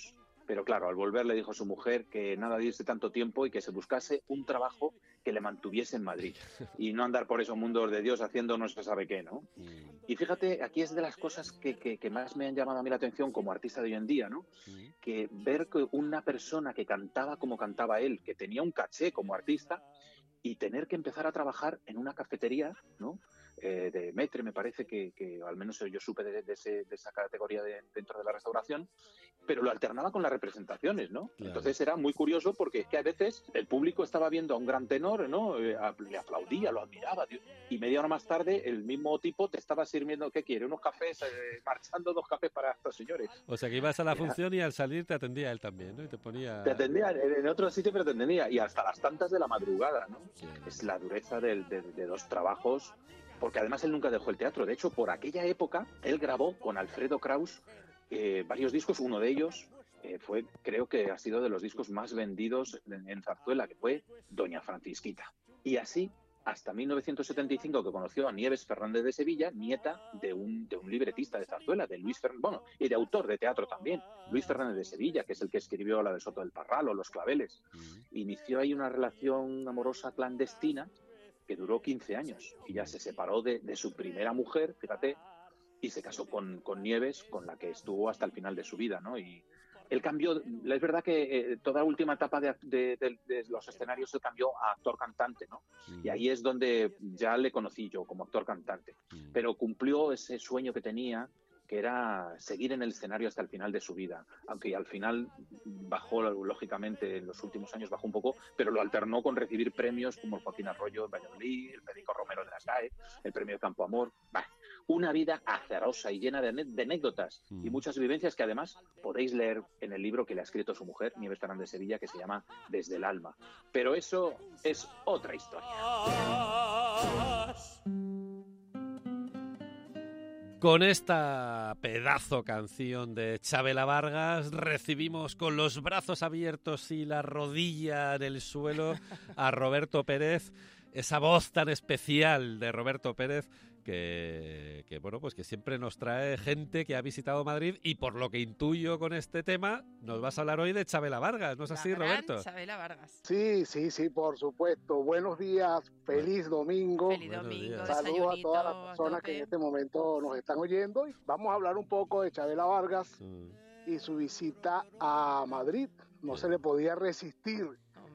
Pero claro, al volver le dijo a su mujer que nada de irse tanto tiempo y que se buscase un trabajo que le mantuviese en Madrid y no andar por esos mundos de Dios haciendo no se sabe qué, ¿no? Y fíjate, aquí es de las cosas que más me han llamado a mí la atención como artista de hoy en día, ¿no? Que ver que una persona que cantaba como cantaba él, que tenía un caché como artista, y tener que empezar a trabajar en una cafetería, ¿no? De Metre, me parece que al menos yo supe de esa categoría dentro de la restauración, pero lo alternaba con las representaciones, ¿no? Claro. Entonces era muy curioso porque es que a veces el público estaba viendo a un gran tenor, ¿no? Le aplaudía, lo admiraba, y media hora más tarde el mismo tipo te estaba sirviendo, ¿qué quiere? Unos cafés, marchando 2 cafés para estos señores. O sea que ibas a la función y al salir te atendía él también, ¿no? Y te ponía... Te atendía en otro sitio, pero te atendía, y hasta las tantas de la madrugada, ¿no? Es la dureza de 2 trabajos. Porque además él nunca dejó el teatro. De hecho, por aquella época, él grabó con Alfredo Kraus varios discos. Uno de ellos creo que ha sido de los discos más vendidos en Zarzuela, que fue Doña Francisquita. Y así, hasta 1975, que conoció a Nieves Fernández de Sevilla, nieta de un libretista de Zarzuela, de Luis Fernández, bueno, y de autor de teatro también, Luis Fernández de Sevilla, que es el que escribió la de Soto del Parral o Los Claveles. Inició ahí una relación amorosa clandestina que duró 15 años y ya se separó de su primera mujer, fíjate, y se casó con Nieves, con la que estuvo hasta el final de su vida, ¿no? Y él cambió, es verdad que toda la última etapa de los escenarios se cambió a actor-cantante, ¿no? Y ahí es donde ya le conocí yo como actor-cantante, pero cumplió ese sueño que tenía, que era seguir en el escenario hasta el final de su vida, aunque al final bajó, lógicamente, en los últimos años bajó un poco, pero lo alternó con recibir premios como el Joaquín Arroyo en Valladolid, el Federico Romero de la SAE, el premio de Campo Amor. Una vida azarosa y llena de anécdotas y muchas vivencias que además podéis leer en el libro que le ha escrito su mujer, Nieves Fernández de Sevilla, que se llama Desde el alma. Pero eso es otra historia. Con esta pedazo canción de Chabela Vargas recibimos con los brazos abiertos y la rodilla en el suelo a Roberto Pérez, esa voz tan especial de Roberto Pérez que bueno, pues que siempre nos trae gente que ha visitado Madrid, y por lo que intuyo con este tema nos vas a hablar hoy de Chabela Vargas, ¿no es así, Roberto? Chabela Vargas. Sí, por supuesto. Buenos días, feliz domingo. Feliz domingo. Saludos a todas las personas que en este momento nos están oyendo. Vamos a hablar un poco de Chabela Vargas y su visita a Madrid. No se le podía resistir,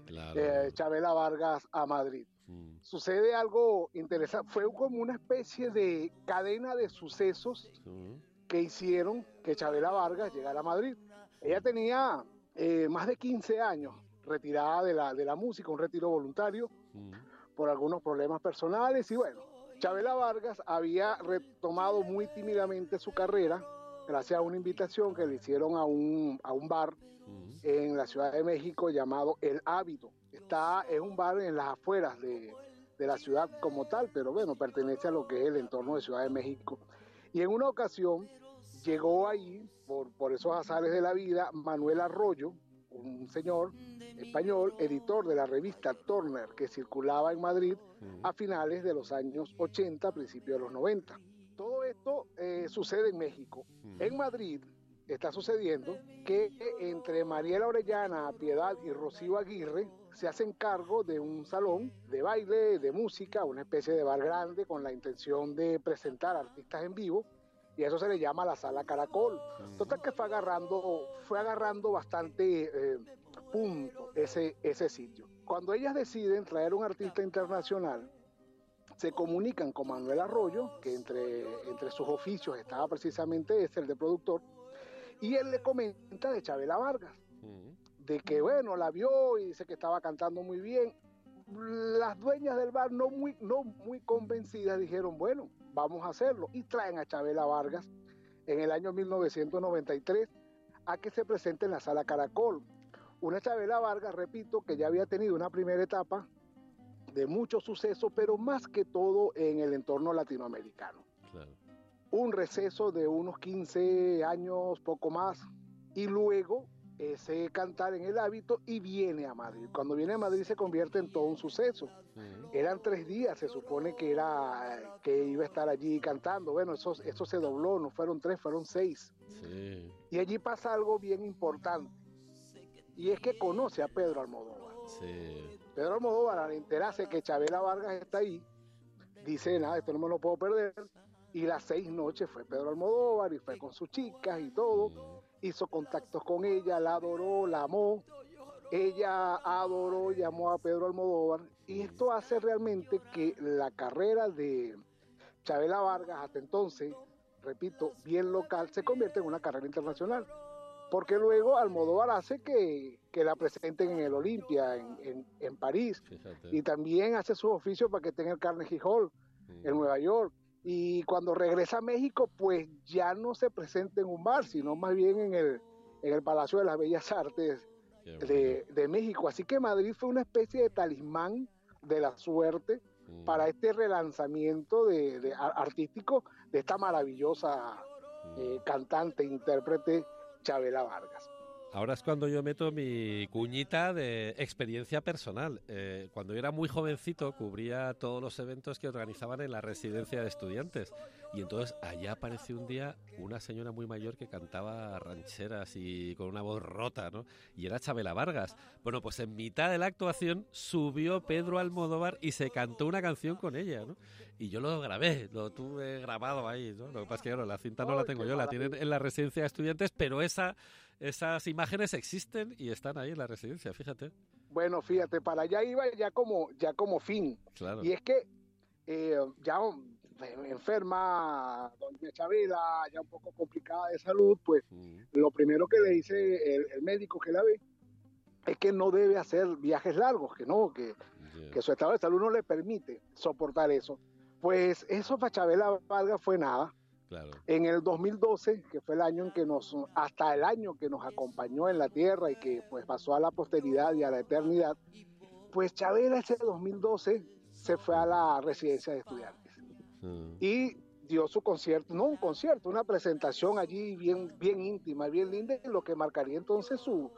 Chabela Vargas a Madrid. Sucede algo interesante, fue como una especie de cadena de sucesos que hicieron que Chabela Vargas llegara a Madrid. Ella tenía más de 15 años retirada de la música, un retiro voluntario por algunos problemas personales, y bueno, Chabela Vargas había retomado muy tímidamente su carrera gracias a una invitación que le hicieron a un bar en la Ciudad de México llamado El Hábito. Es un bar en las afueras de la ciudad como tal, pero bueno, pertenece a lo que es el entorno de Ciudad de México. Y en una ocasión llegó ahí, por esos azares de la vida, Manuel Arroyo, un señor español, editor de la revista Turner, que circulaba en Madrid a finales de los años 80, principios de los 90. Todo esto sucede en México. En Madrid está sucediendo que entre Mariela Orellana, Piedad y Rocío Aguirre se hacen cargo de un salón de baile, de música, una especie de bar grande con la intención de presentar artistas en vivo, y eso se le llama la Sala Caracol. Total que fue agarrando bastante punto ese sitio. Cuando ellas deciden traer un artista internacional, se comunican con Manuel Arroyo, que entre sus oficios estaba precisamente el de productor, y él le comenta de Chabela Vargas, de que bueno, la vio y dice que estaba cantando muy bien. Las dueñas del bar no muy convencidas dijeron, bueno, vamos a hacerlo, y traen a Chabela Vargas en el año 1993 a que se presente en la Sala Caracol. Una Chabela Vargas, repito, que ya había tenido una primera etapa de muchos sucesos, pero más que todo en el entorno latinoamericano. Claro. Un receso de unos 15 años, poco más, y luego ese cantar en El Hábito, y viene a Madrid. Cuando viene a Madrid se convierte en todo un suceso. Eran 3 días, se supone que iba a estar allí cantando. Bueno, eso se dobló, no fueron 3, fueron 6. Sí. Y allí pasa algo bien importante. y es que conoce a Pedro Almodóvar. Sí. Pedro Almodóvar, al enterarse que Chavela Vargas está ahí, dice, nada, esto no me lo puedo perder, y las 6 noches fue Pedro Almodóvar, y fue con sus chicas y todo, hizo contactos con ella, la adoró, la amó, ella adoró y amó a Pedro Almodóvar, y esto hace realmente que la carrera de Chavela Vargas, hasta entonces, repito, bien local, se convierte en una carrera internacional, porque luego Almodóvar hace que la presenten en el Olimpia, en París, Fíjate. y también hace su oficio para que esté en el Carnegie Hall, en Nueva York, y cuando regresa a México, pues ya no se presenta en un bar, sino más bien en el Palacio de las Bellas Artes de México, así que Madrid fue una especie de talismán de la suerte para este relanzamiento artístico de esta maravillosa cantante, intérprete Chavela Vargas. Ahora es cuando yo meto mi cuñita de experiencia personal. Cuando yo era muy jovencito cubría todos los eventos que organizaban en la residencia de estudiantes. Y entonces allá apareció un día una señora muy mayor que cantaba rancheras y con una voz rota, ¿no? Y era Chavela Vargas. Bueno, pues en mitad de la actuación subió Pedro Almodóvar y se cantó una canción con ella, ¿no? Y yo lo grabé, lo tuve grabado ahí, ¿no? Lo que pasa es que, claro, la cinta no la tengo yo, la tienen en la residencia de estudiantes, pero esas imágenes existen y están ahí en la residencia, fíjate. Bueno, fíjate, para allá iba ya como fin. Claro. Y es que ya enferma doña Chavela, ya un poco complicada de salud, pues lo primero que le dice el médico que la ve es que no debe hacer viajes largos, que su estado de salud no le permite soportar eso. Pues eso para Chavela Vargas fue nada. Claro. En el 2012, que fue el año en que hasta el año que nos acompañó en la tierra y que pues pasó a la posteridad y a la eternidad, pues Chavela ese 2012 se fue a la residencia de estudiantes y dio su concierto, no un concierto, una presentación allí bien íntima, bien linda, lo que marcaría entonces su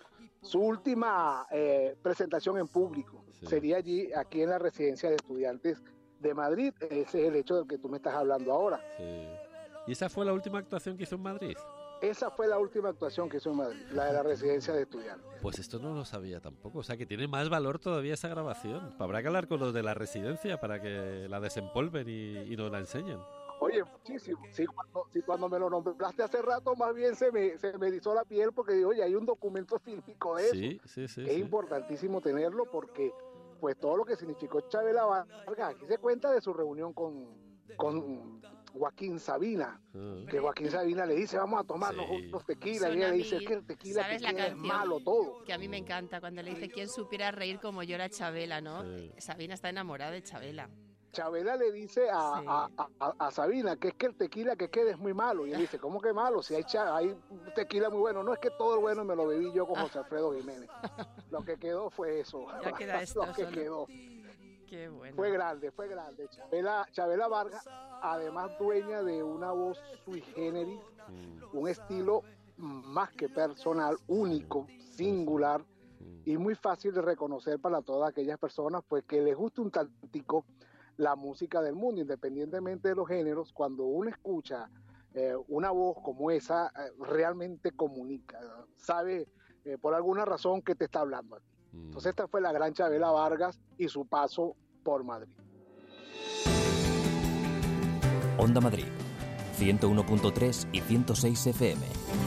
última presentación en público. Sí. Sería aquí en la residencia de estudiantes de Madrid. Ese es el hecho del que tú me estás hablando ahora. Sí. ¿Y esa fue la última actuación que hizo en Madrid? Esa fue la última actuación que hizo en Madrid, la de la residencia de estudiantes. Pues esto no lo sabía tampoco, o sea que tiene más valor todavía esa grabación. Habrá que hablar con los de la residencia para que la desempolven y nos la enseñen. Oye, muchísimo. Sí, cuando me lo nombraste hace rato, más bien se me erizó la piel porque digo, oye, hay un documento fílmico de eso. Sí. Es importantísimo tenerlo porque pues todo lo que significó Chavela Vargas, aquí se cuenta de su reunión con Joaquín Sabina, que Joaquín Sabina le dice, vamos a tomarnos unos tequilas, y ella le dice, es que el tequila es malo todo. Que a mí me encanta, cuando le dice, ¿quién supiera reír como llora Chavela, no? Sí. Sabina está enamorada de Chavela. Chavela le dice a Sabina que es que el tequila que queda es muy malo, y él dice, ¿cómo que malo? Si hay tequila muy bueno, no es que todo el bueno me lo bebí yo con José Alfredo Jiménez. Lo que quedó fue eso. Ya queda esto. Lo que quedó. Qué bueno. Fue grande. Chavela Vargas, además dueña de una voz sui generis, un estilo más que personal, único, singular y muy fácil de reconocer para todas aquellas personas pues que les guste un tantico la música del mundo, independientemente de los géneros. Cuando uno escucha una voz como esa, realmente comunica, sabe por alguna razón que te está hablando a ti. Entonces esta fue la gran Chavela Vargas y su paso por Madrid. Onda Madrid, 101.3 y 106 FM.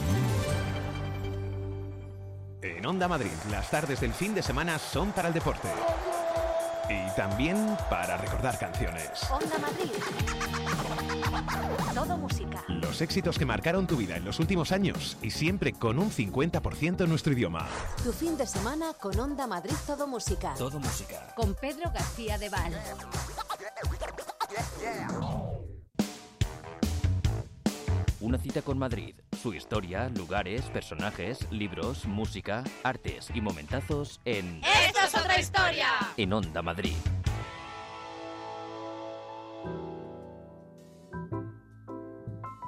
En Onda Madrid, las tardes del fin de semana son para el deporte. Y también para recordar canciones. Onda Madrid. Todo música. Los éxitos que marcaron tu vida en los últimos años y siempre con un 50% en nuestro idioma. Tu fin de semana con Onda Madrid Todo Música. Todo música. Con Pedro García de Val. Una cita con Madrid. Su historia, lugares, personajes, libros, música, artes y momentazos en... ¡Esto es otra historia! En Onda Madrid.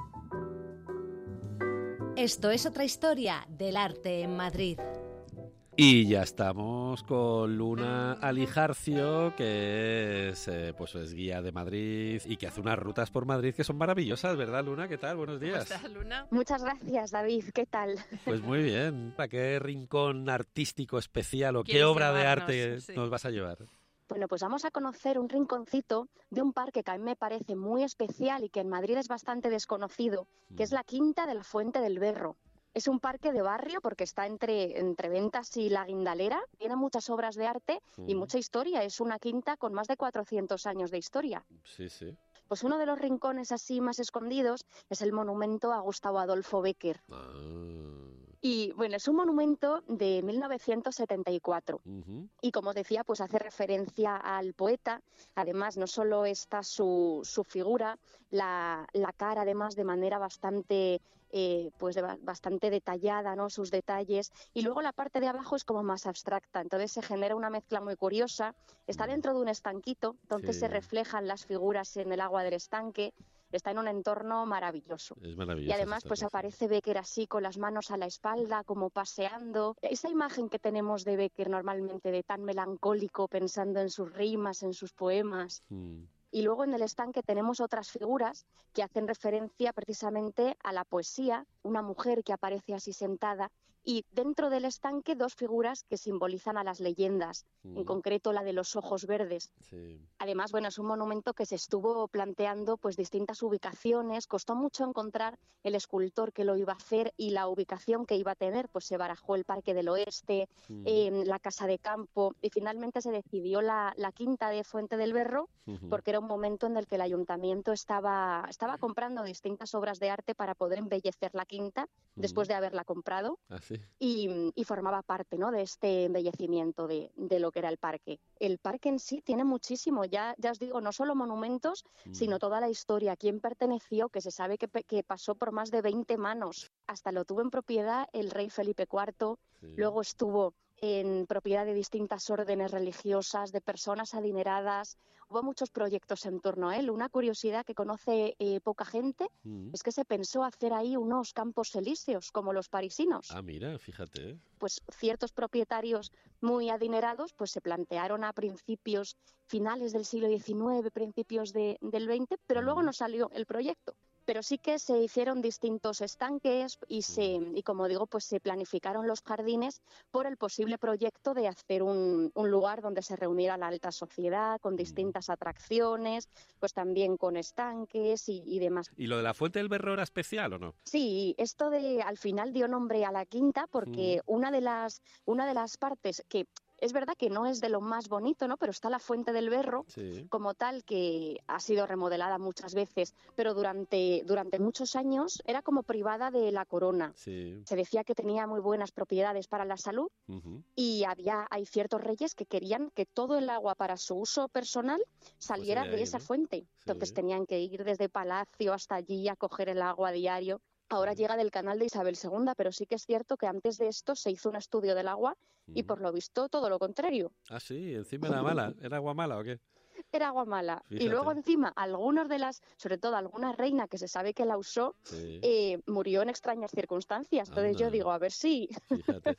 Esto es otra historia del arte en Madrid. Y ya estamos con Luna Alijarcio, que es guía de Madrid y que hace unas rutas por Madrid que son maravillosas, ¿verdad, Luna? ¿Qué tal? Buenos días. ¿Cómo estás, Luna? Muchas gracias, David. ¿Qué tal? Pues muy bien. ¿A qué rincón artístico especial o qué obra de arte nos vas a llevar? Bueno, pues vamos a conocer un rinconcito de un parque que a mí me parece muy especial y que en Madrid es bastante desconocido, que es la Quinta de la Fuente del Berro. Es un parque de barrio porque está entre Ventas y La Guindalera. Tiene muchas obras de arte y mucha historia. Es una quinta con más de 400 años de historia. Sí, sí. Pues uno de los rincones así más escondidos es el monumento a Gustavo Adolfo Bécquer. Y bueno, es un monumento de 1974. Y como os decía, pues hace referencia al poeta. Además, no solo está su figura, la cara además de manera bastante bastante detallada, ¿no? Sus detalles, y luego la parte de abajo es como más abstracta, entonces se genera una mezcla muy curiosa. Está dentro de un estanquito, entonces se reflejan las figuras en el agua del estanque. Está en un entorno maravilloso. Es maravilloso. Y además pues aparece Bécquer así con las manos a la espalda, como paseando. Esa imagen que tenemos de Bécquer normalmente, de tan melancólico, pensando en sus rimas, en sus poemas. Y luego en el estanque tenemos otras figuras que hacen referencia precisamente a la poesía, una mujer que aparece así sentada, y dentro del estanque dos figuras que simbolizan a las leyendas, en concreto la de los ojos verdes. Sí. Además, bueno, es un monumento que se estuvo planteando pues distintas ubicaciones, costó mucho encontrar el escultor que lo iba a hacer y la ubicación que iba a tener, pues se barajó el Parque del Oeste, la Casa de Campo, y finalmente se decidió la Quinta de Fuente del Berro, porque era un momento en el que el ayuntamiento estaba comprando distintas obras de arte para poder embellecer la quinta después de haberla comprado. ¿Ah, sí? Y formaba parte, ¿no?, de este embellecimiento de lo que era el parque. El parque en sí tiene muchísimo, ya os digo, no solo monumentos, sino toda la historia, a quién perteneció, que se sabe que pasó por más de 20 manos. Hasta lo tuvo en propiedad el rey Felipe IV, luego estuvo en propiedad de distintas órdenes religiosas, de personas adineradas. Hubo muchos proyectos en torno a él. Una curiosidad que conoce poca gente es que se pensó hacer ahí unos campos elíseos, como los parisinos. Ah, mira, fíjate. Pues ciertos propietarios muy adinerados pues se plantearon a finales del siglo XIX, principios del XX, pero luego no salió el proyecto. Pero sí que se hicieron distintos estanques y como digo, pues se planificaron los jardines por el posible proyecto de hacer un lugar donde se reuniera la alta sociedad, con distintas atracciones, pues también con estanques y demás. ¿Y lo de la Fuente del Berro era especial o no? Sí, esto al final dio nombre a la quinta porque una de las partes que es verdad que no es de lo más bonito, ¿no? Pero está la Fuente del Berro como tal, que ha sido remodelada muchas veces, pero durante muchos años era como privada de la corona. Sí. Se decía que tenía muy buenas propiedades para la salud y hay ciertos reyes que querían que todo el agua para su uso personal saliera de esa fuente. Entonces tenían que ir desde Palacio hasta allí a coger el agua a diario. Ahora llega del canal de Isabel II, pero sí que es cierto que antes de esto se hizo un estudio del agua y por lo visto todo lo contrario. Ah, sí, encima era mala. ¿Era agua mala o qué? Era agua mala. Fíjate. Y luego encima, sobre todo alguna reina que se sabe que la usó, murió en extrañas circunstancias. Entonces yo digo, a ver si... Fíjate.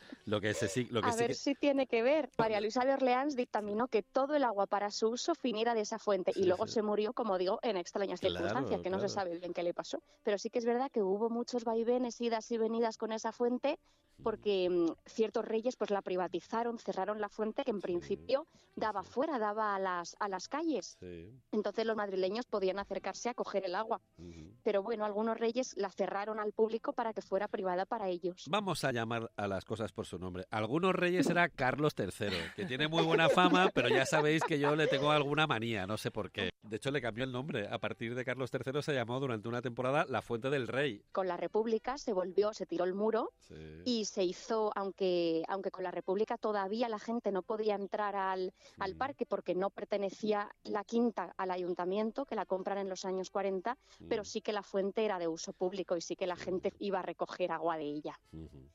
Si tiene que ver. María Luisa de Orleans dictaminó que todo el agua para su uso viniera de esa fuente y luego se murió, como digo, en extrañas circunstancias, que no se sabe bien qué le pasó. Pero sí que es verdad que hubo muchos vaivenes, idas y venidas con esa fuente, porque ciertos reyes pues la privatizaron, cerraron la fuente que en principio daba a las calles. Entonces los madrileños podían acercarse a coger el agua. Pero bueno, algunos reyes la cerraron al público para que fuera privada para ellos. Vamos a llamar a las cosas por su nombre. Algunos reyes era Carlos III, que tiene muy buena fama, pero ya sabéis que yo le tengo alguna manía, no sé por qué. De hecho, le cambió el nombre. A partir de Carlos III se llamó durante una temporada La Fuente del Rey. Con la República se tiró el muro y se hizo, aunque con la República todavía la gente no podía entrar al parque porque no pertenecía la quinta al ayuntamiento, que la compran en los años 40, pero sí que la fuente era de uso público y sí que la gente iba a recoger agua de ella.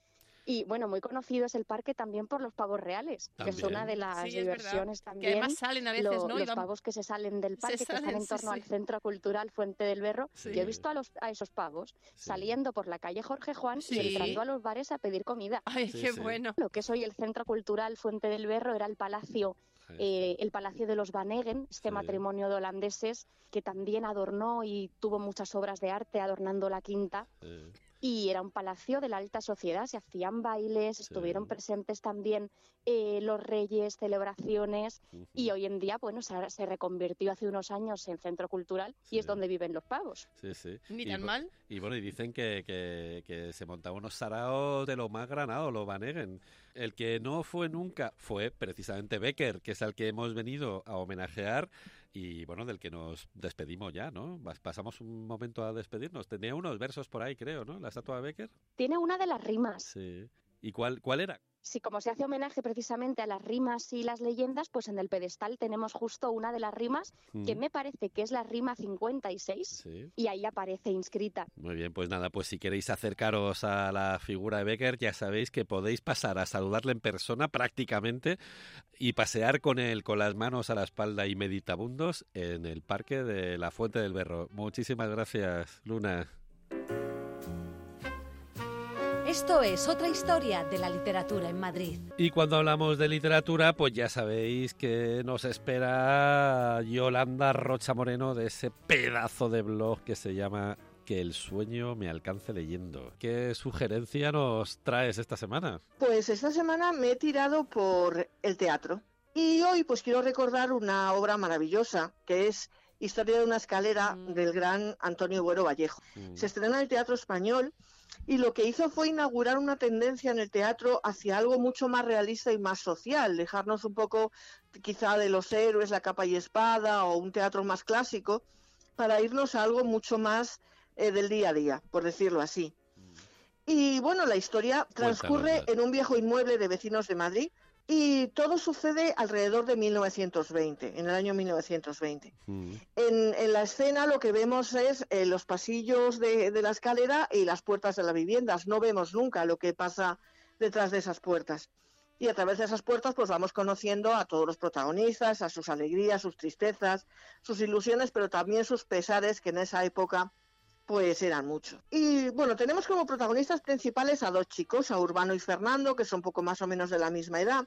Y bueno, muy conocido es el parque también por los pavos reales, ¿También? que es una de las diversiones también. Que además salen a veces, ¿no? Los pavos que se salen del parque, que están en torno al Centro Cultural Fuente del Berro. Sí. Yo he visto a esos pavos saliendo por la calle Jorge Juan y entrando a los bares a pedir comida. Ay, qué bueno. Lo que es hoy el Centro Cultural Fuente del Berro era el palacio de los Van Eggen, matrimonio de holandeses que también adornó y tuvo muchas obras de arte adornando la quinta. Y era un palacio de la alta sociedad, se hacían bailes, estuvieron presentes también los reyes, celebraciones, y hoy en día, bueno, se reconvirtió hace unos años en centro cultural y es donde viven los pavos. Sí. Ni tan mal. Y bueno, y dicen que se montaban unos saraos de lo más granado, los Van Eggen. El que no fue nunca fue precisamente Becker, que es al que hemos venido a homenajear y, bueno, del que nos despedimos ya, ¿no? Pasamos un momento a despedirnos. Tenía unos versos por ahí, creo, ¿no? La estatua de Becker. Tiene una de las rimas. Sí. ¿Y cuál era? Sí, como se hace homenaje precisamente a las rimas y las leyendas, pues en el pedestal tenemos justo una de las rimas, que me parece que es la rima 56, y ahí aparece inscrita. Muy bien, pues nada, pues si queréis acercaros a la figura de Becker, ya sabéis que podéis pasar a saludarle en persona prácticamente y pasear con él con las manos a la espalda y meditabundos en el Parque de la Fuente del Berro. Muchísimas gracias, Luna. Esto es otra historia de la literatura en Madrid. Y cuando hablamos de literatura, pues ya sabéis que nos espera Yolanda Rocha Moreno de ese pedazo de blog que se llama Que el sueño me alcance leyendo. ¿Qué sugerencia nos traes esta semana? Pues esta semana me he tirado por el teatro. Y hoy pues quiero recordar una obra maravillosa que es Historia de una escalera del gran Antonio Buero Vallejo. Se estrena en el Teatro Español y lo que hizo fue inaugurar una tendencia en el teatro hacia algo mucho más realista y más social, dejarnos un poco quizá de los héroes, la capa y espada o un teatro más clásico para irnos a algo mucho más del día a día, por decirlo así. Y bueno, la historia transcurre en un viejo inmueble de vecinos de Madrid y todo sucede alrededor de 1920, en el año 1920. En la escena lo que vemos es los pasillos de la escalera y las puertas de las viviendas. No vemos nunca lo que pasa detrás de esas puertas. Y a través de esas puertas pues vamos conociendo a todos los protagonistas, a sus alegrías, sus tristezas, sus ilusiones, pero también sus pesares, que en esa época pues eran muchos. Y bueno, tenemos como protagonistas principales a dos chicos, a Urbano y Fernando, que son poco más o menos de la misma edad.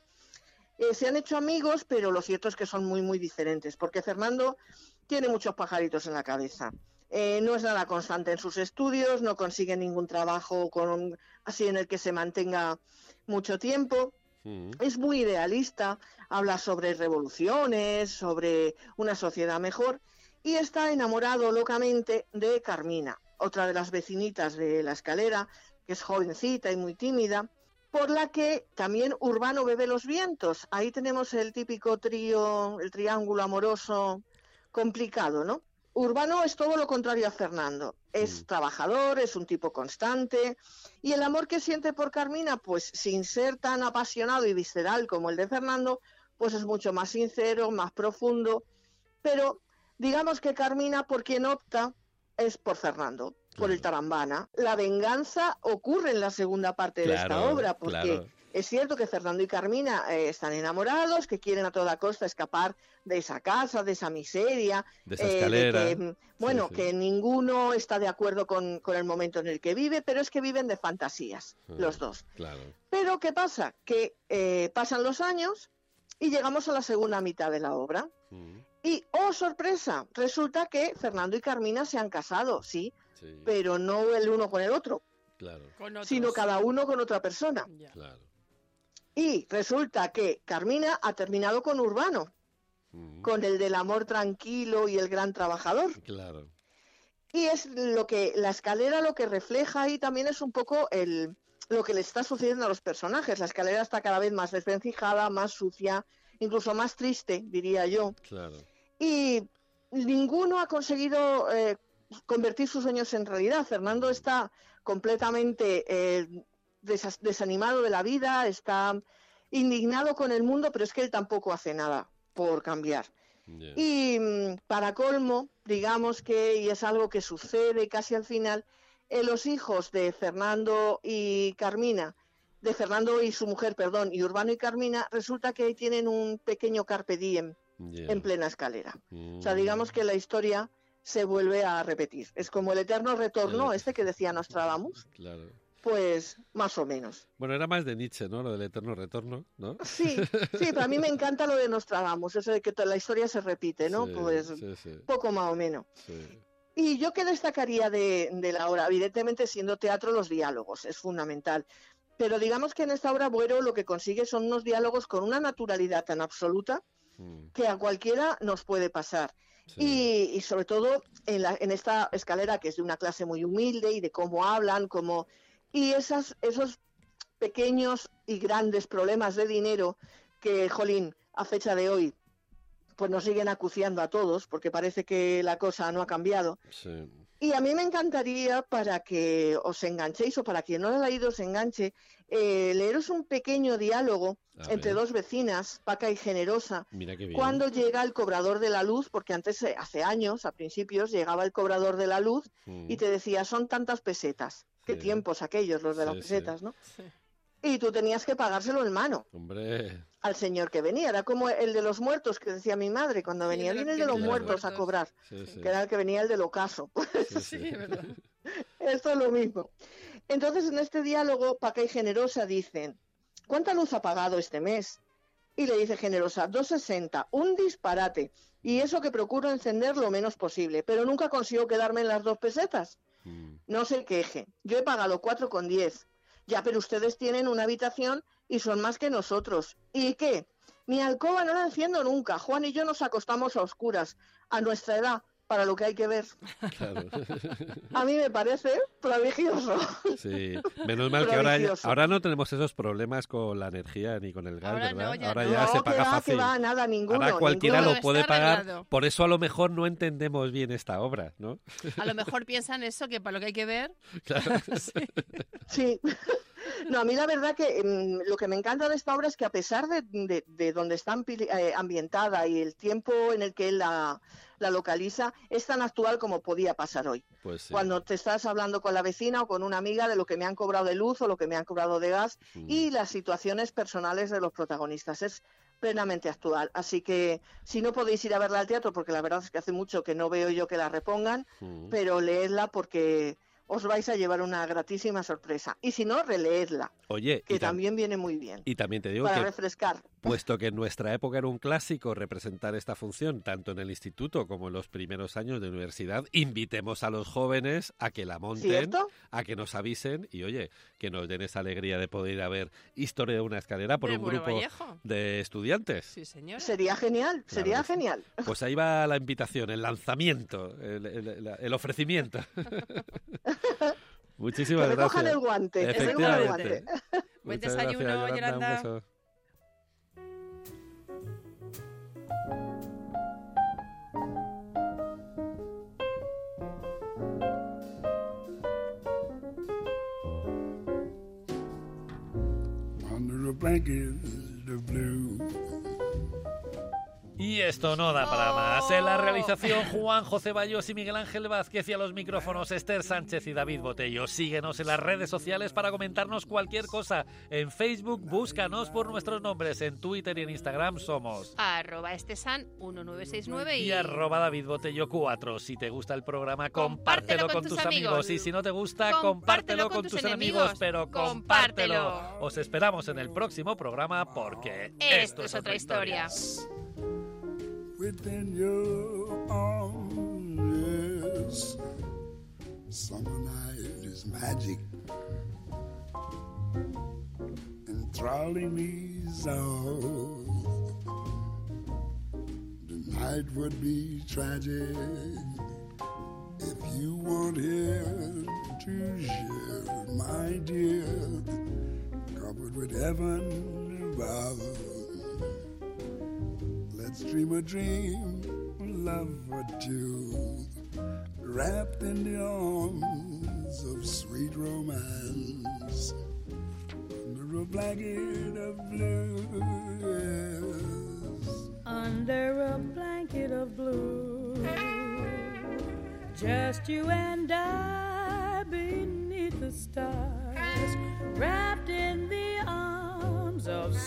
Se han hecho amigos, pero lo cierto es que son muy, muy diferentes, porque Fernando tiene muchos pajaritos en la cabeza. No es nada constante en sus estudios, no consigue ningún trabajo así en el que se mantenga mucho tiempo. Es muy idealista, habla sobre revoluciones, sobre una sociedad mejor, y está enamorado locamente de Carmina, otra de las vecinitas de la escalera, que es jovencita y muy tímida, por la que también Urbano bebe los vientos. Ahí tenemos el típico trío, el triángulo amoroso complicado, ¿no? Urbano es todo lo contrario a Fernando. Es trabajador, es un tipo constante, y el amor que siente por Carmina, pues sin ser tan apasionado y visceral como el de Fernando, pues es mucho más sincero, más profundo, pero digamos que Carmina por quien opta es por Fernando, por el Tarambana. La venganza ocurre en la segunda parte de esta obra, porque es cierto que Fernando y Carmina están enamorados, que quieren a toda costa escapar de esa casa, de esa miseria, de esa escalera. Que ninguno está de acuerdo con el momento en el que vive, pero es que viven de fantasías, los dos. Pero ¿qué pasa? Que pasan los años y llegamos a la segunda mitad de la obra. Y, ¡oh, sorpresa! Resulta que Fernando y Carmina se han casado, sí, pero no el uno con el otro, sino cada uno con otra persona. Y resulta que Carmina ha terminado con Urbano, con el del amor tranquilo y el gran trabajador. Y es lo que la escalera lo que refleja ahí también es un poco lo que le está sucediendo a los personajes. La escalera está cada vez más desvencijada, más sucia, incluso más triste, diría yo. Y ninguno ha conseguido convertir sus sueños en realidad. Fernando está completamente desanimado de la vida, está indignado con el mundo, pero es que él tampoco hace nada por cambiar. Y para colmo, digamos que, y es algo que sucede casi al final, los hijos de Fernando y Carmina de Fernando y su mujer, y Urbano y Carmina, resulta que ahí tienen un pequeño carpe diem en plena escalera. O sea, digamos que la historia se vuelve a repetir. Es como el eterno retorno, que decía Nostradamus. Claro. Pues más o menos. Bueno, era más de Nietzsche, ¿no? Lo del eterno retorno, ¿no? Sí, pero a mí me encanta lo de Nostradamus, eso de que la historia se repite, ¿no? Poco más o menos. Sí. Y yo, ¿qué destacaría de la obra? Evidentemente, siendo teatro, los diálogos, es fundamental. Pero digamos que en esta obra Buero lo que consigue son unos diálogos con una naturalidad tan absoluta que a cualquiera nos puede pasar. Sí. Y sobre todo en esta escalera, que es de una clase muy humilde y de cómo hablan, y esos pequeños y grandes problemas de dinero que, jolín, a fecha de hoy, pues nos siguen acuciando a todos, porque parece que la cosa no ha cambiado. Sí. Y a mí me encantaría, para que os enganchéis, o para quien no lo ha leído se enganche, leeros un pequeño diálogo entre dos vecinas, Paca y Generosa, cuando llega el cobrador de la luz, porque antes, hace años, a principios, llegaba el cobrador de la luz y te decía, son tantas pesetas. Qué tiempos aquellos, los de las pesetas, ¿no? Sí. Y tú tenías que pagárselo en mano. ¡Hombre! Al señor que venía. Era como el de los muertos, que decía mi madre, cuando venía. Viene el de los muertos a cobrar. Sí. Que era el que venía el del ocaso. Sí, verdad. Esto es lo mismo. Entonces, en este diálogo, Paca y Generosa dicen, ¿cuánta luz ha pagado este mes? Y le dice Generosa, 2,60, un disparate. Y eso que procuro encender lo menos posible, pero nunca consigo quedarme en las 2 pesetas. No se queje. Yo he pagado 4,10. Ya, pero ustedes tienen una habitación y son más que nosotros. ¿Y qué? Mi alcoba no la enciendo nunca. Juan y yo nos acostamos a oscuras, a nuestra edad, para lo que hay que ver. Claro. A mí me parece prodigioso. Sí, menos mal que ahora no tenemos esos problemas con la energía ni con el gas, ahora ¿verdad? No, ahora ya se paga fácil. Que va, nada, ninguno. Ahora cualquiera lo puede pagar. Arreglado. Por eso a lo mejor no entendemos bien esta obra, ¿no? A lo mejor piensan eso, que para lo que hay que ver. Claro. Sí. No, a mí la verdad que lo que me encanta de esta obra es que, a pesar de donde está ambientada y el tiempo en el que él la localiza, es tan actual como podía pasar hoy. Pues sí. Cuando te estás hablando con la vecina o con una amiga de lo que me han cobrado de luz o lo que me han cobrado de gas y las situaciones personales de los protagonistas. Es plenamente actual. Así que, si no podéis ir a verla al teatro, porque la verdad es que hace mucho que no veo yo que la repongan, pero leedla porque os vais a llevar una gratísima sorpresa. Y si no, releedla. Oye, que también viene muy bien. Y también te digo para que, refrescar. Puesto que en nuestra época era un clásico representar esta función, tanto en el instituto como en los primeros años de universidad, invitemos a los jóvenes a que la monten, ¿cierto? A que nos avisen y, oye, que nos den esa alegría de poder ir a ver Historia de una escalera por un grupo Vallejo. De estudiantes. Sí, señor. Sería genial, claro, sería genial. Pues ahí va la invitación, el lanzamiento, el ofrecimiento. Muchísimas gracias. Recojan el guante. Efectivamente. Buen desayuno, Yolanda. Un beso. Under a blanket of blue. Y esto no da para más. En la realización, Juan José Bayos y Miguel Ángel Vázquez, y a los micrófonos, Esther Sánchez y David Botello. Síguenos en las redes sociales para comentarnos cualquier cosa. En Facebook, búscanos por nuestros nombres. En Twitter y en Instagram somos @estesan1969 y @DavidBotello4. Si te gusta el programa, compártelo con tus amigos. Y si no te gusta, compártelo con tus enemigos. Pero compártelo. Os esperamos en el próximo programa, porque esto es otra historia. Within your arms, yes. Summer night is magic, enthralling me so. The night would be tragic if you weren't here to share, my dear, covered with heaven above. Let's dream a dream, love for two, wrapped in the arms of sweet romance, under a blanket of blue, yes. Under a blanket of blue, just you and I beneath the stars, wrapped in the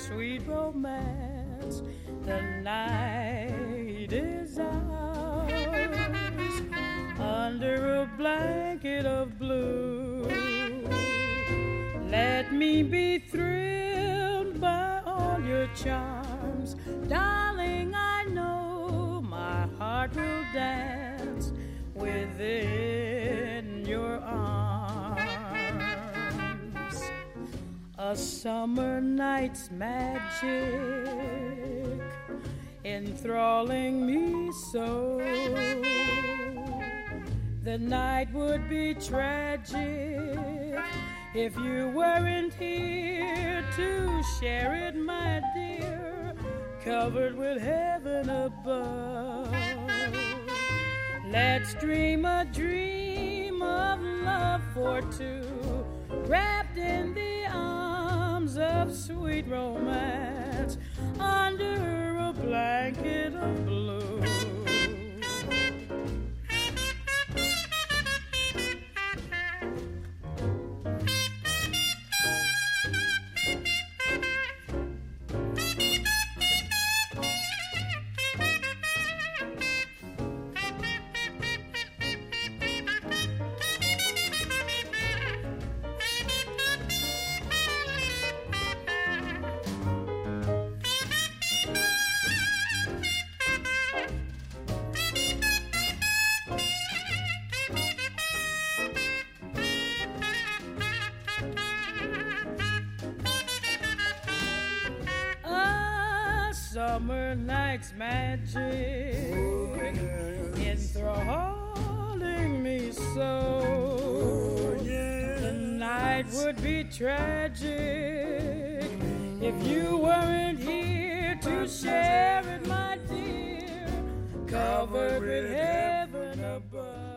sweet romance. The night is ours under a blanket of blue. Let me be thrilled by all your charms, darling. I know my heart will dance within your arms. A summer night's magic enthralling me so. The night would be tragic if you weren't here to share it, my dear, covered with heaven above. Let's dream a dream of love for two, wrapped in the arms of sweet romance, under a blanket of blue. Summer night's magic enthralling me so. The night would be tragic if you weren't here to share it, my dear, covered with heaven above.